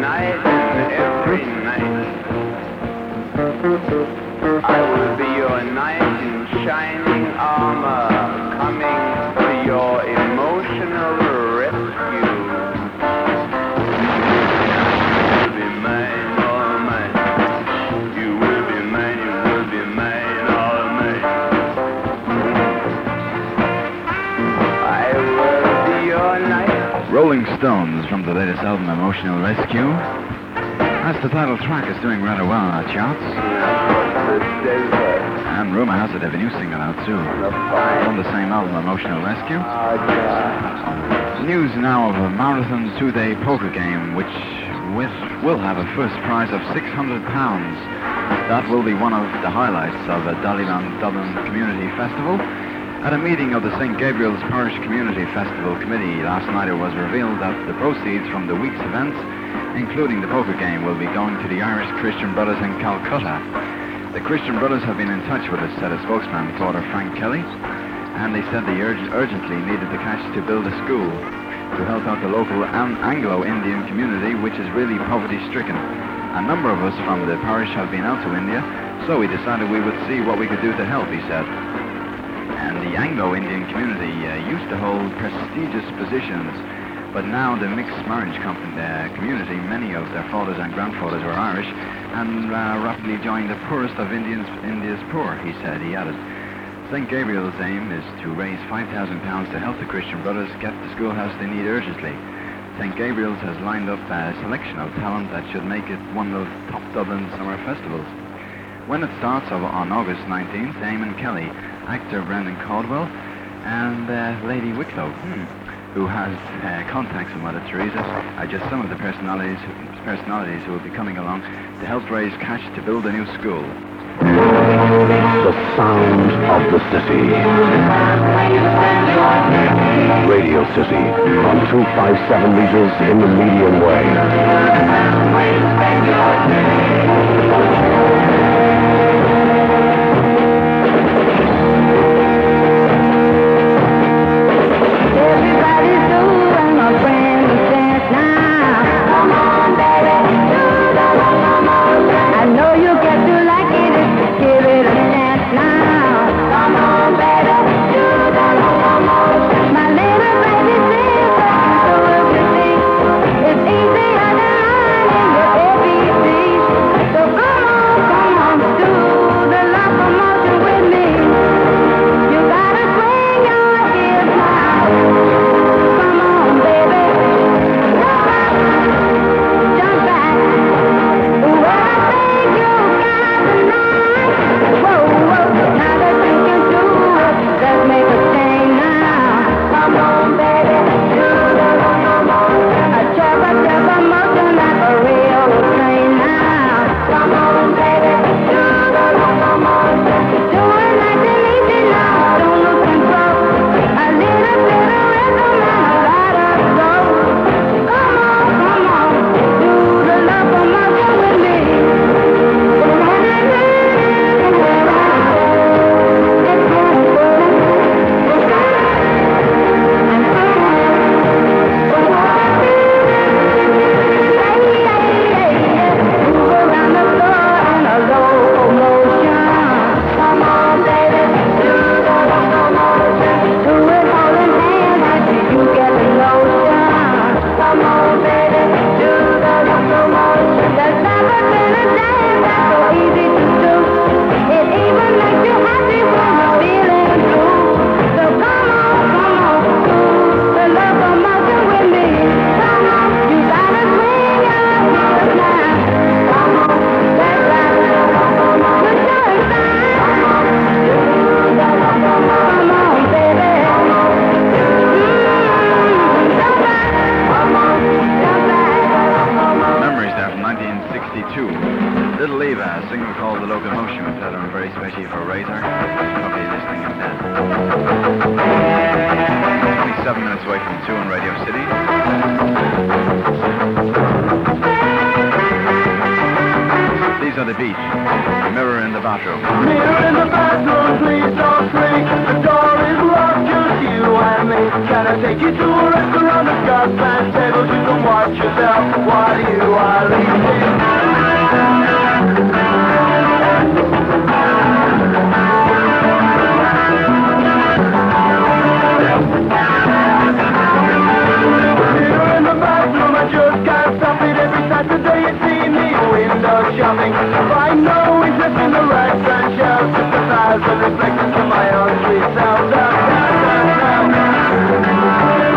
night and every night. I will be your knight in shining armor, coming to your emotional rescue. You will be mine, all mine. You will be mine, you will be mine, all mine. I will be your knight. Rolling Stones from the latest album, Emotional Rescue. That's the title track. Is doing rather well on our charts. And rumor has it they have a new single out too. From the same album, Emotional Rescue. News now of a marathon 2-day poker game, which will have a first prize of £600. That will be one of the highlights of the Dollyland Dublin Community Festival. At a meeting of the St. Gabriel's Parish Community Festival Committee last night, it was revealed that the proceeds from the week's events, including the poker game, will be going to the Irish Christian Brothers in Calcutta. The Christian Brothers have been in touch with us, said a spokesman, Father Frank Kelly, and they said they urgently needed the cash to build a school to help out the local Anglo-Indian community, which is really poverty-stricken. A number of us from the parish have been out to India, so we decided we would see what we could do to help, he said. And the Anglo-Indian community used to hold prestigious positions, but now the mixed marriage community, many of their fathers and grandfathers were Irish, and rapidly joined the poorest of India's poor, he said. He added, St. Gabriel's aim is to raise £5,000 to help the Christian Brothers get the schoolhouse they need urgently. St. Gabriel's has lined up a selection of talent that should make it one of the top Dublin summer festivals. When it starts on August 19th, Eamon Kelly, actor Brendan Caldwell, and Lady Wicklow, who has contacts with Mother Teresa, are just some of the personalities who will be coming along to help raise cash to build a new school. The sound of the city. Radio City on 257 meters in the medium wave. Everybody's doing a brand new dance now. Come on, baby, do the I know you get to like it if you give it a chance now. Come on, baby, do the my little baby sings so everything is easier than learning your ABC. So come on, do the locomotion with me. You gotta swing your hips now. Come on, baby, jump back. Well, I think you got the night. Whoa, now that you can do it, let's make a change now. Come on, baby, do the locomotion. A chopper motion like a railroad train now. Come on, baby, do the locomotion. Do it like an easy now, don't lose control. A little bit of rhythm and a lot of soul. Come on, do the locomotion with me. Move around the floor in a locomotion. Come on, baby, do the locomotion. Do it holding hands until you get the notion. Come on, baby, do the locomotion. There's never been a dance that's so easy to do. It even makes you happy when you're feeling blue. So come on, do the locomotion with me. Come on, you gotta swing your hips now. Come on, let's ride the locomotion time. Come on, do the locomotion. Come on, baby. Jump back. Come on, jump back. Memories there from 1962. Little Eva, a single called The Locomotion, was played on very especially for Razor. Probably listening in bed. 27 minutes away from 2 on Radio City. These are the Beach. Mirror in the Bathroom. Mirror in the bathroom, please don't sleep. The door is locked, just you and me. Can I take you to a restaurant that's got fast tables? You can watch yourself while you are eating. Here in the bathroom, I just can't stop it. Every Saturday you see me window shopping. Find no interest in the racks and shelves, just a thousand reflections of my own sweet self. Down, down, down, down.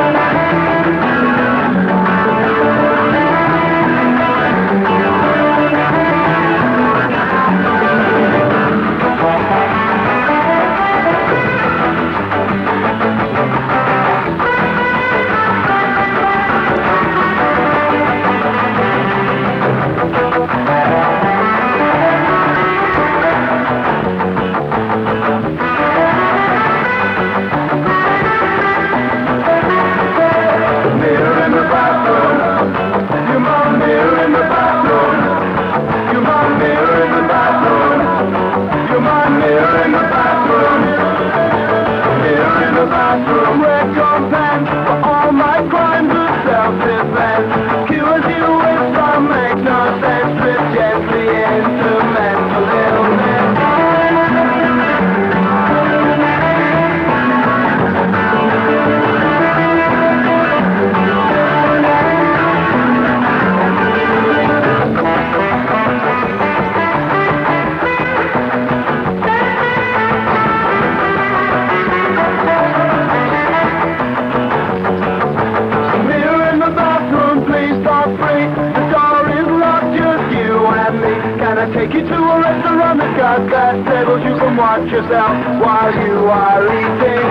Take you to a restaurant that's got fast tables. You can watch yourself while you are eating.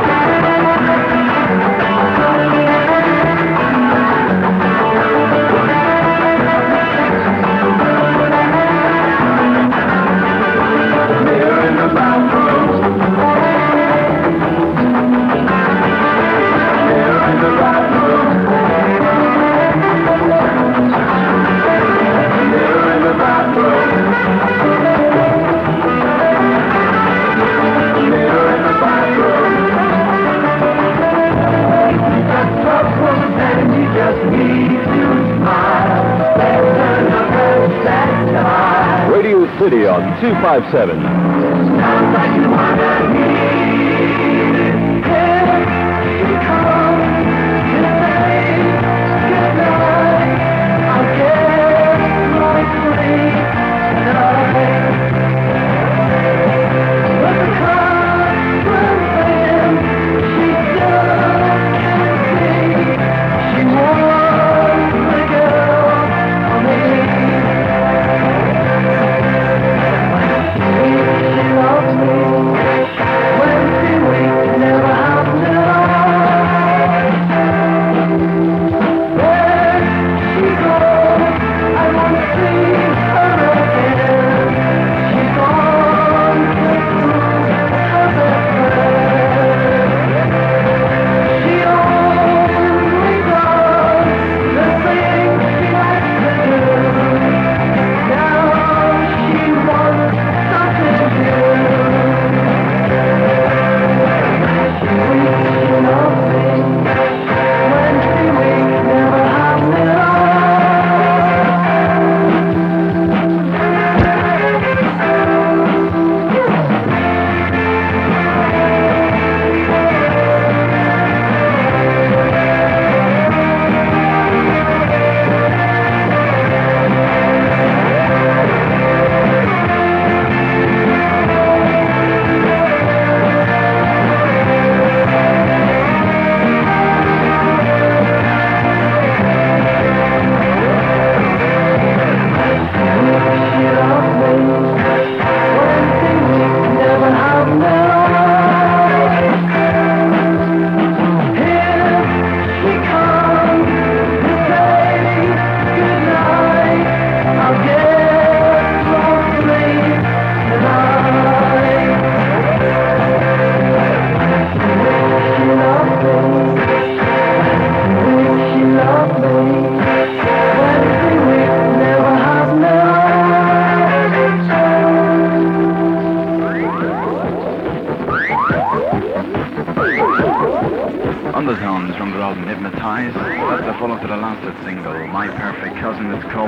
Mirror in the bathroom. Mirror in the bathroom. Mirror in the bathroom. Radio City on 257. When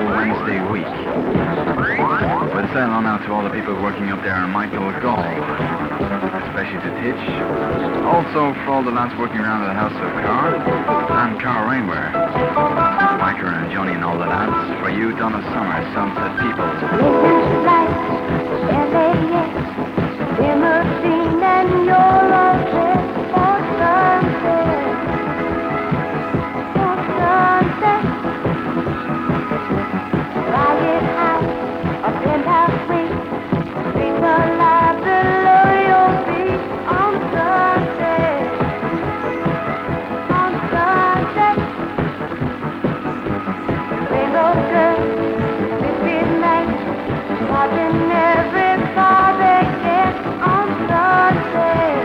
Wednesday week. We'll say hello now to all the people working up there in Michael Gall, especially to Titch. Also for all the lads working around the House of Car and Car Rainwear. Wacker and Johnny and all the lads. For you, Donna Summer, Sunset People. Limousine and your love dress for sunset. For sunset. Riot house, a penthouse suite. Streets alive below your feet on sunset. On sunset. Rainbow girls, vivid nights, watching every bar they get. On sunset,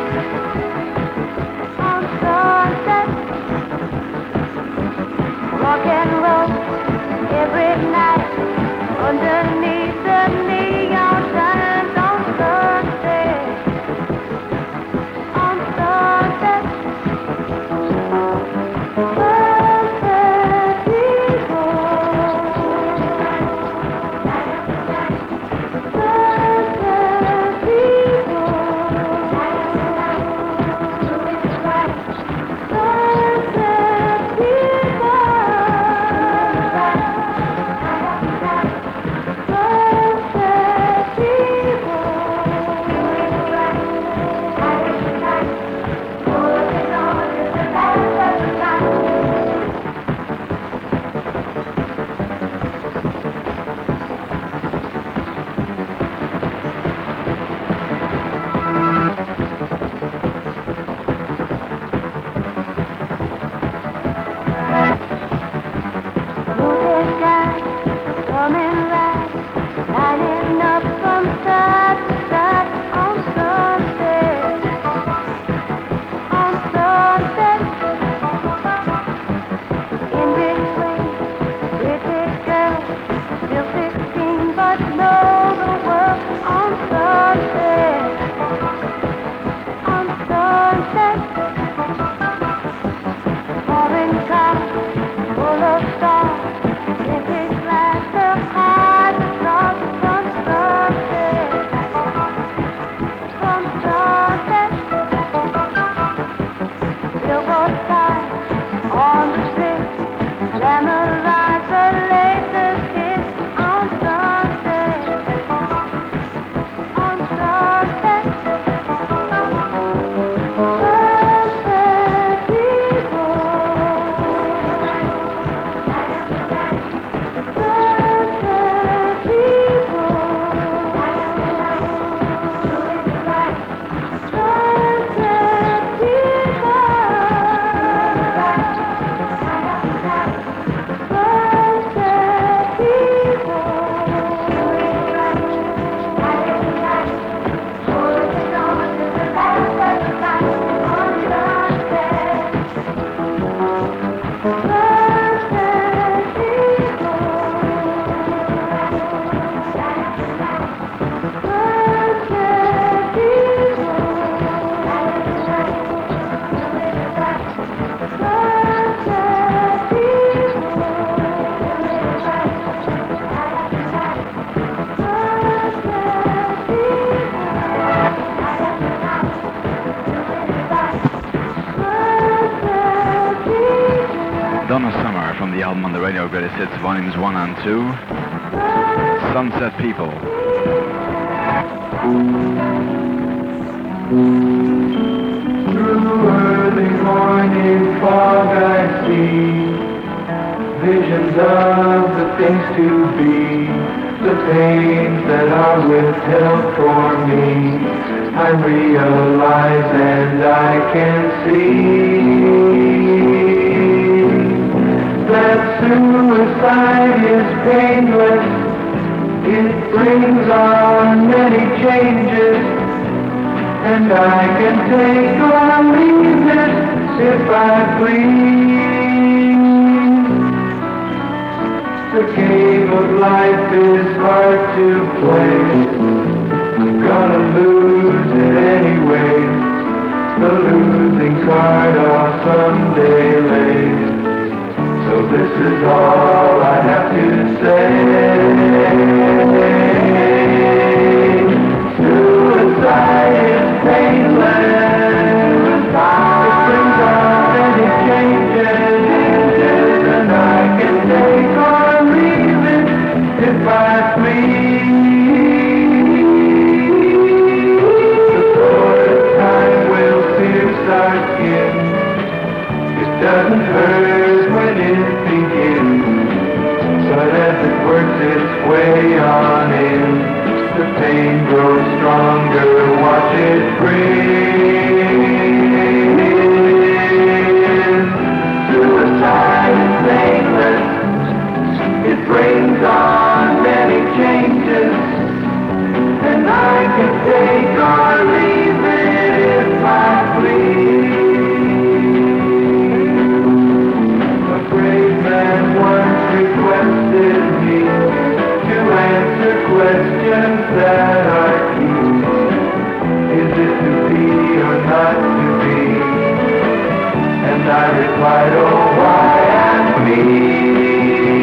rock and roll every night underneath the neon signs. On sunset, sunset people. Donna Summer from the album on the Radio Greatest Hits, Volumes 1 and 2. Sunset People. Through early morning fog I see visions of the things to be, the pains that are withheld for me. I realize and I can see that suicide is painless. It brings on many changes, and I can take or leave this if I please. The game of life is hard to play. Gonna lose it anyway. The losing card I'll someday lay. So this is all I have to say. Suicide is painless. It brings on many changes, and I can take or leave it if I please. The sword of time will pierce our skin. It doesn't hurt when it begins, but as it works its way on in, the pain grows stronger. Watch it grin. Suicide is painless. It brings on many changes, and I can take or leave it if I please. A brave man once requested me to answer questions that are key. Is it to be or not to be? And I replied, oh, why ask me?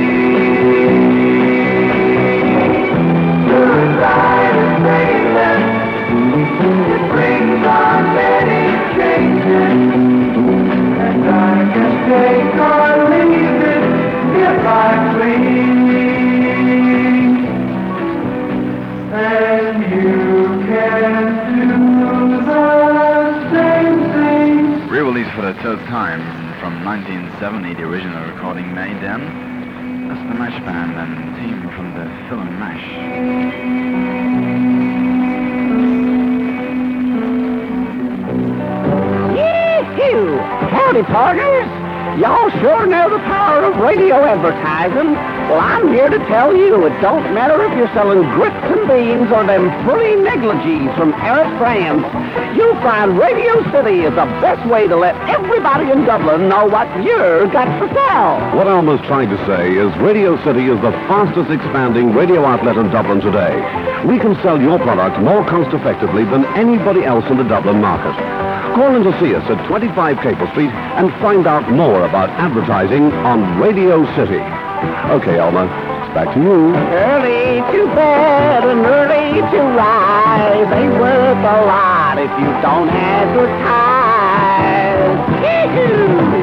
Suicide is painless. It brings on many changes, and I can take or leave it if I please. And you can do the same thing. Re-released for the third time from 1970, the original recording made then. That's the MASH band and theme from the film MASH. Yee-hoo! Howdy, partners! Y'all sure know the power of radio advertising. Well, I'm here to tell you it don't matter if you're selling grits and beans or them pretty negligees from Eric Brands. You'll find Radio City is the best way to let everybody in Dublin know what you've got to sell. What Alma's trying to say is Radio City is the fastest expanding radio outlet in Dublin today. We can sell your product more cost effectively than anybody else in the Dublin market. Call in to see us at 25 Capel Street and find out more about advertising on Radio City. Okay, Alma, back to you. Early to bed and early to rise. They work a lot if you don't advertise. Yee-hoo!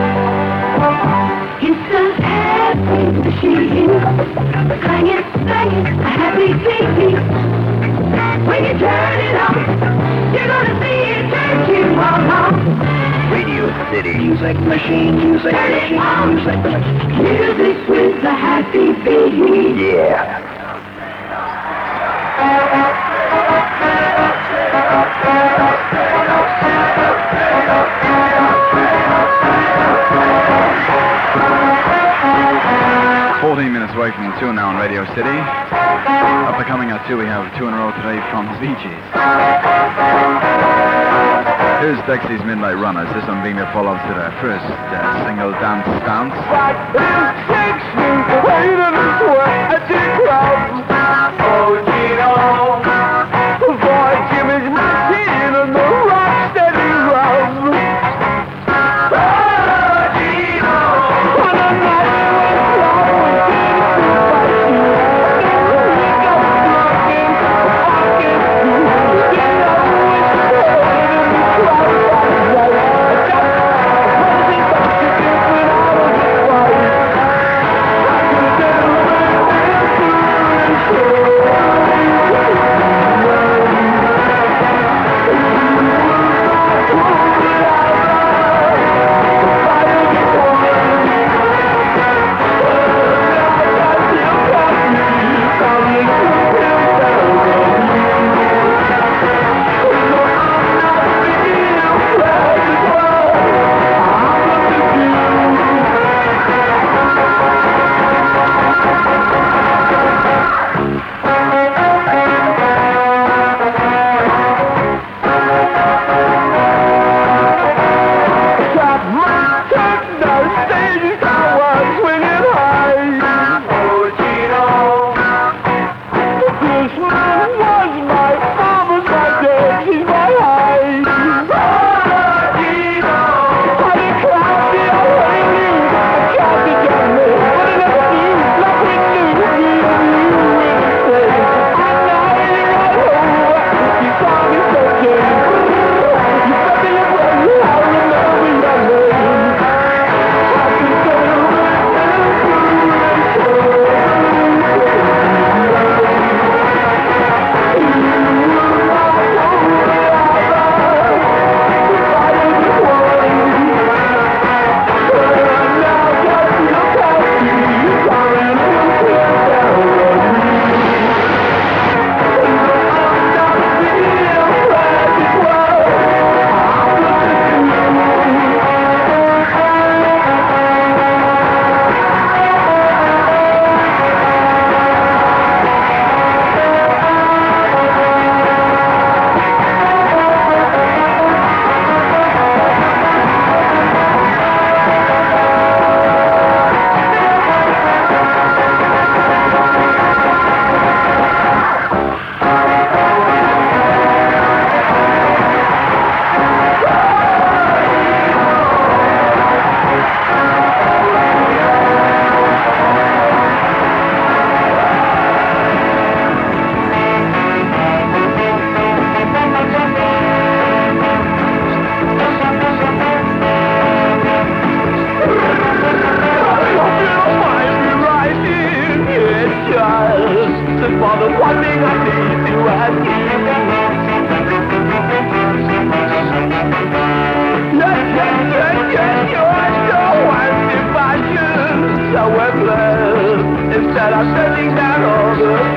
It's a happy machine. Slang it, a happy beat. When you turn it on, you're gonna see it turn you on. Radio City. Music machine, music machine, music. Music with a happy beat. Yeah. 14 minutes away from 2 now on Radio City. After coming at 2, we have 2 in a row today from the Bee Gees. Here's Dexy's Midnight Runners. This one being the follow-up to their first single, Dance Dance.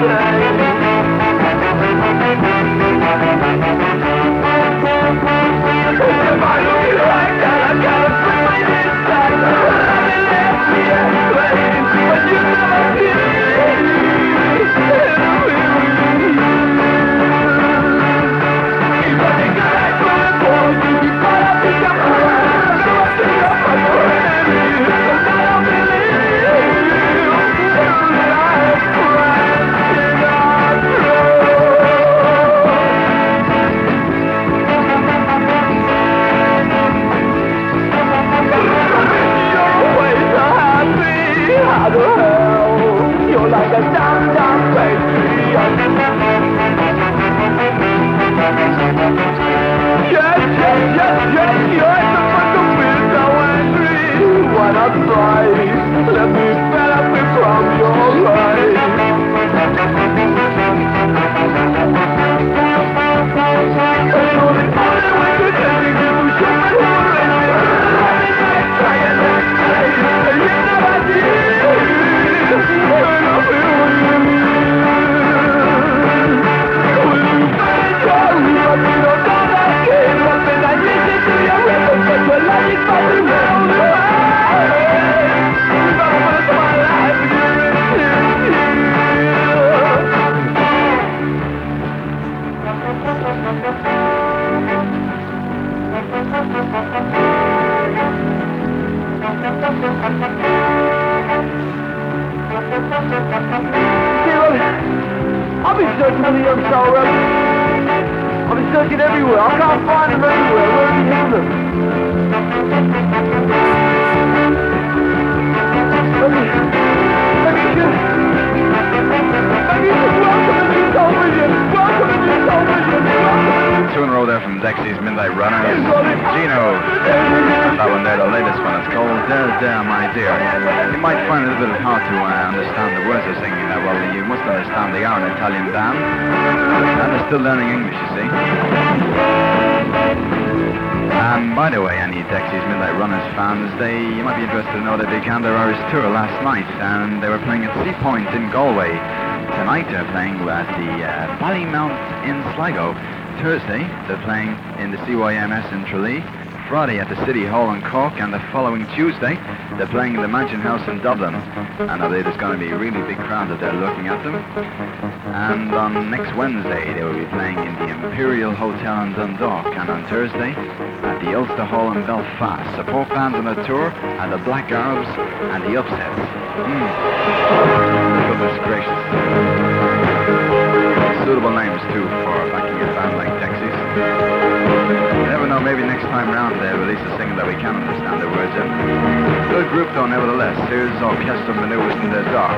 I've been searching for the young soul rebels. I've been searching everywhere. I can't find them everywhere. Where have you hidden them? Maybe you should welcome a new television. Welcome a new television. Two in a row there from Dexy's Midnight Runners. Gino. And that one there, the latest one, it's called There, There, My Dear. You might find it a bit hard to understand the words they're singing there. Well, you must understand they are an Italian band. And they're still learning English, you see. And by the way, any Dexy's Midnight Runners fans, you might be interested to know they began their Irish tour last night. And they were playing at Sea Point in Galway. Tonight they're playing at the Ballymount in Sligo. Thursday, they're playing in the CYMS in Tralee. Friday at the City Hall in Cork, and the following Tuesday, they're playing in the Mansion House in Dublin. And I believe there's going to be a really big crowd that they're looking at them. And on next Wednesday, they will be playing in the Imperial Hotel in Dundalk, and on Thursday, at the Ulster Hall in Belfast. Support bands on the tour, and the Black Arabs, and the Upsets. Goodness gracious. Suitable names, too, for backing a band like Dexys. You never know, maybe next time round they'll release a single that we can understand the words in. Good group, though, nevertheless. Here's Orchestra Maneuvers in the Dark.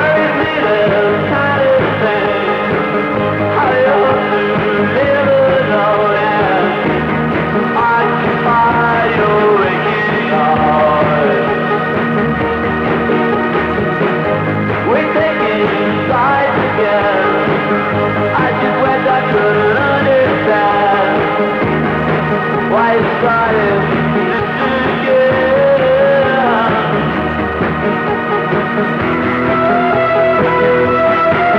We're taking sides again. I just went, I couldn't understand why it's started this again.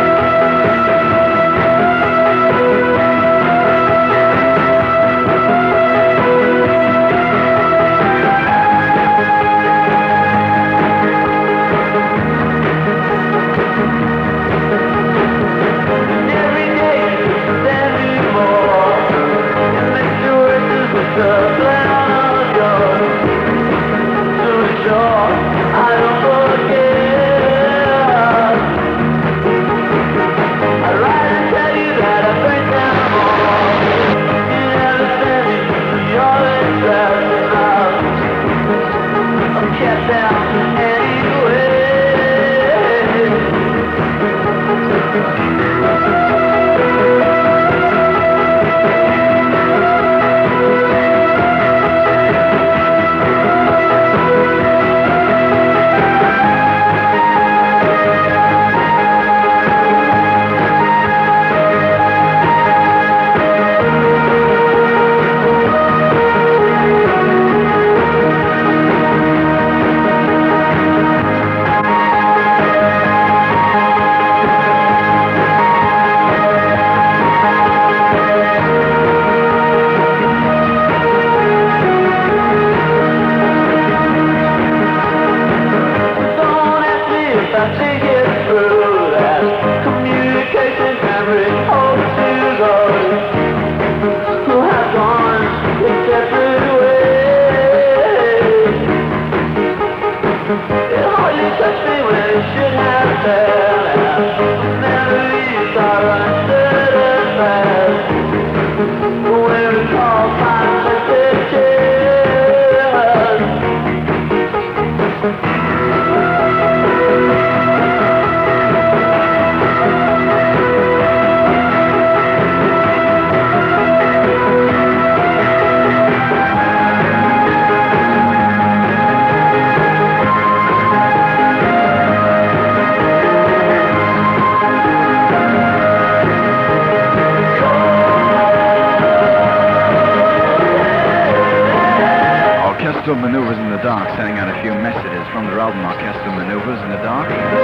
Orchestral Maneuvers in the Dark, sending out a few messages from their album Orchestral Maneuvers in the Dark.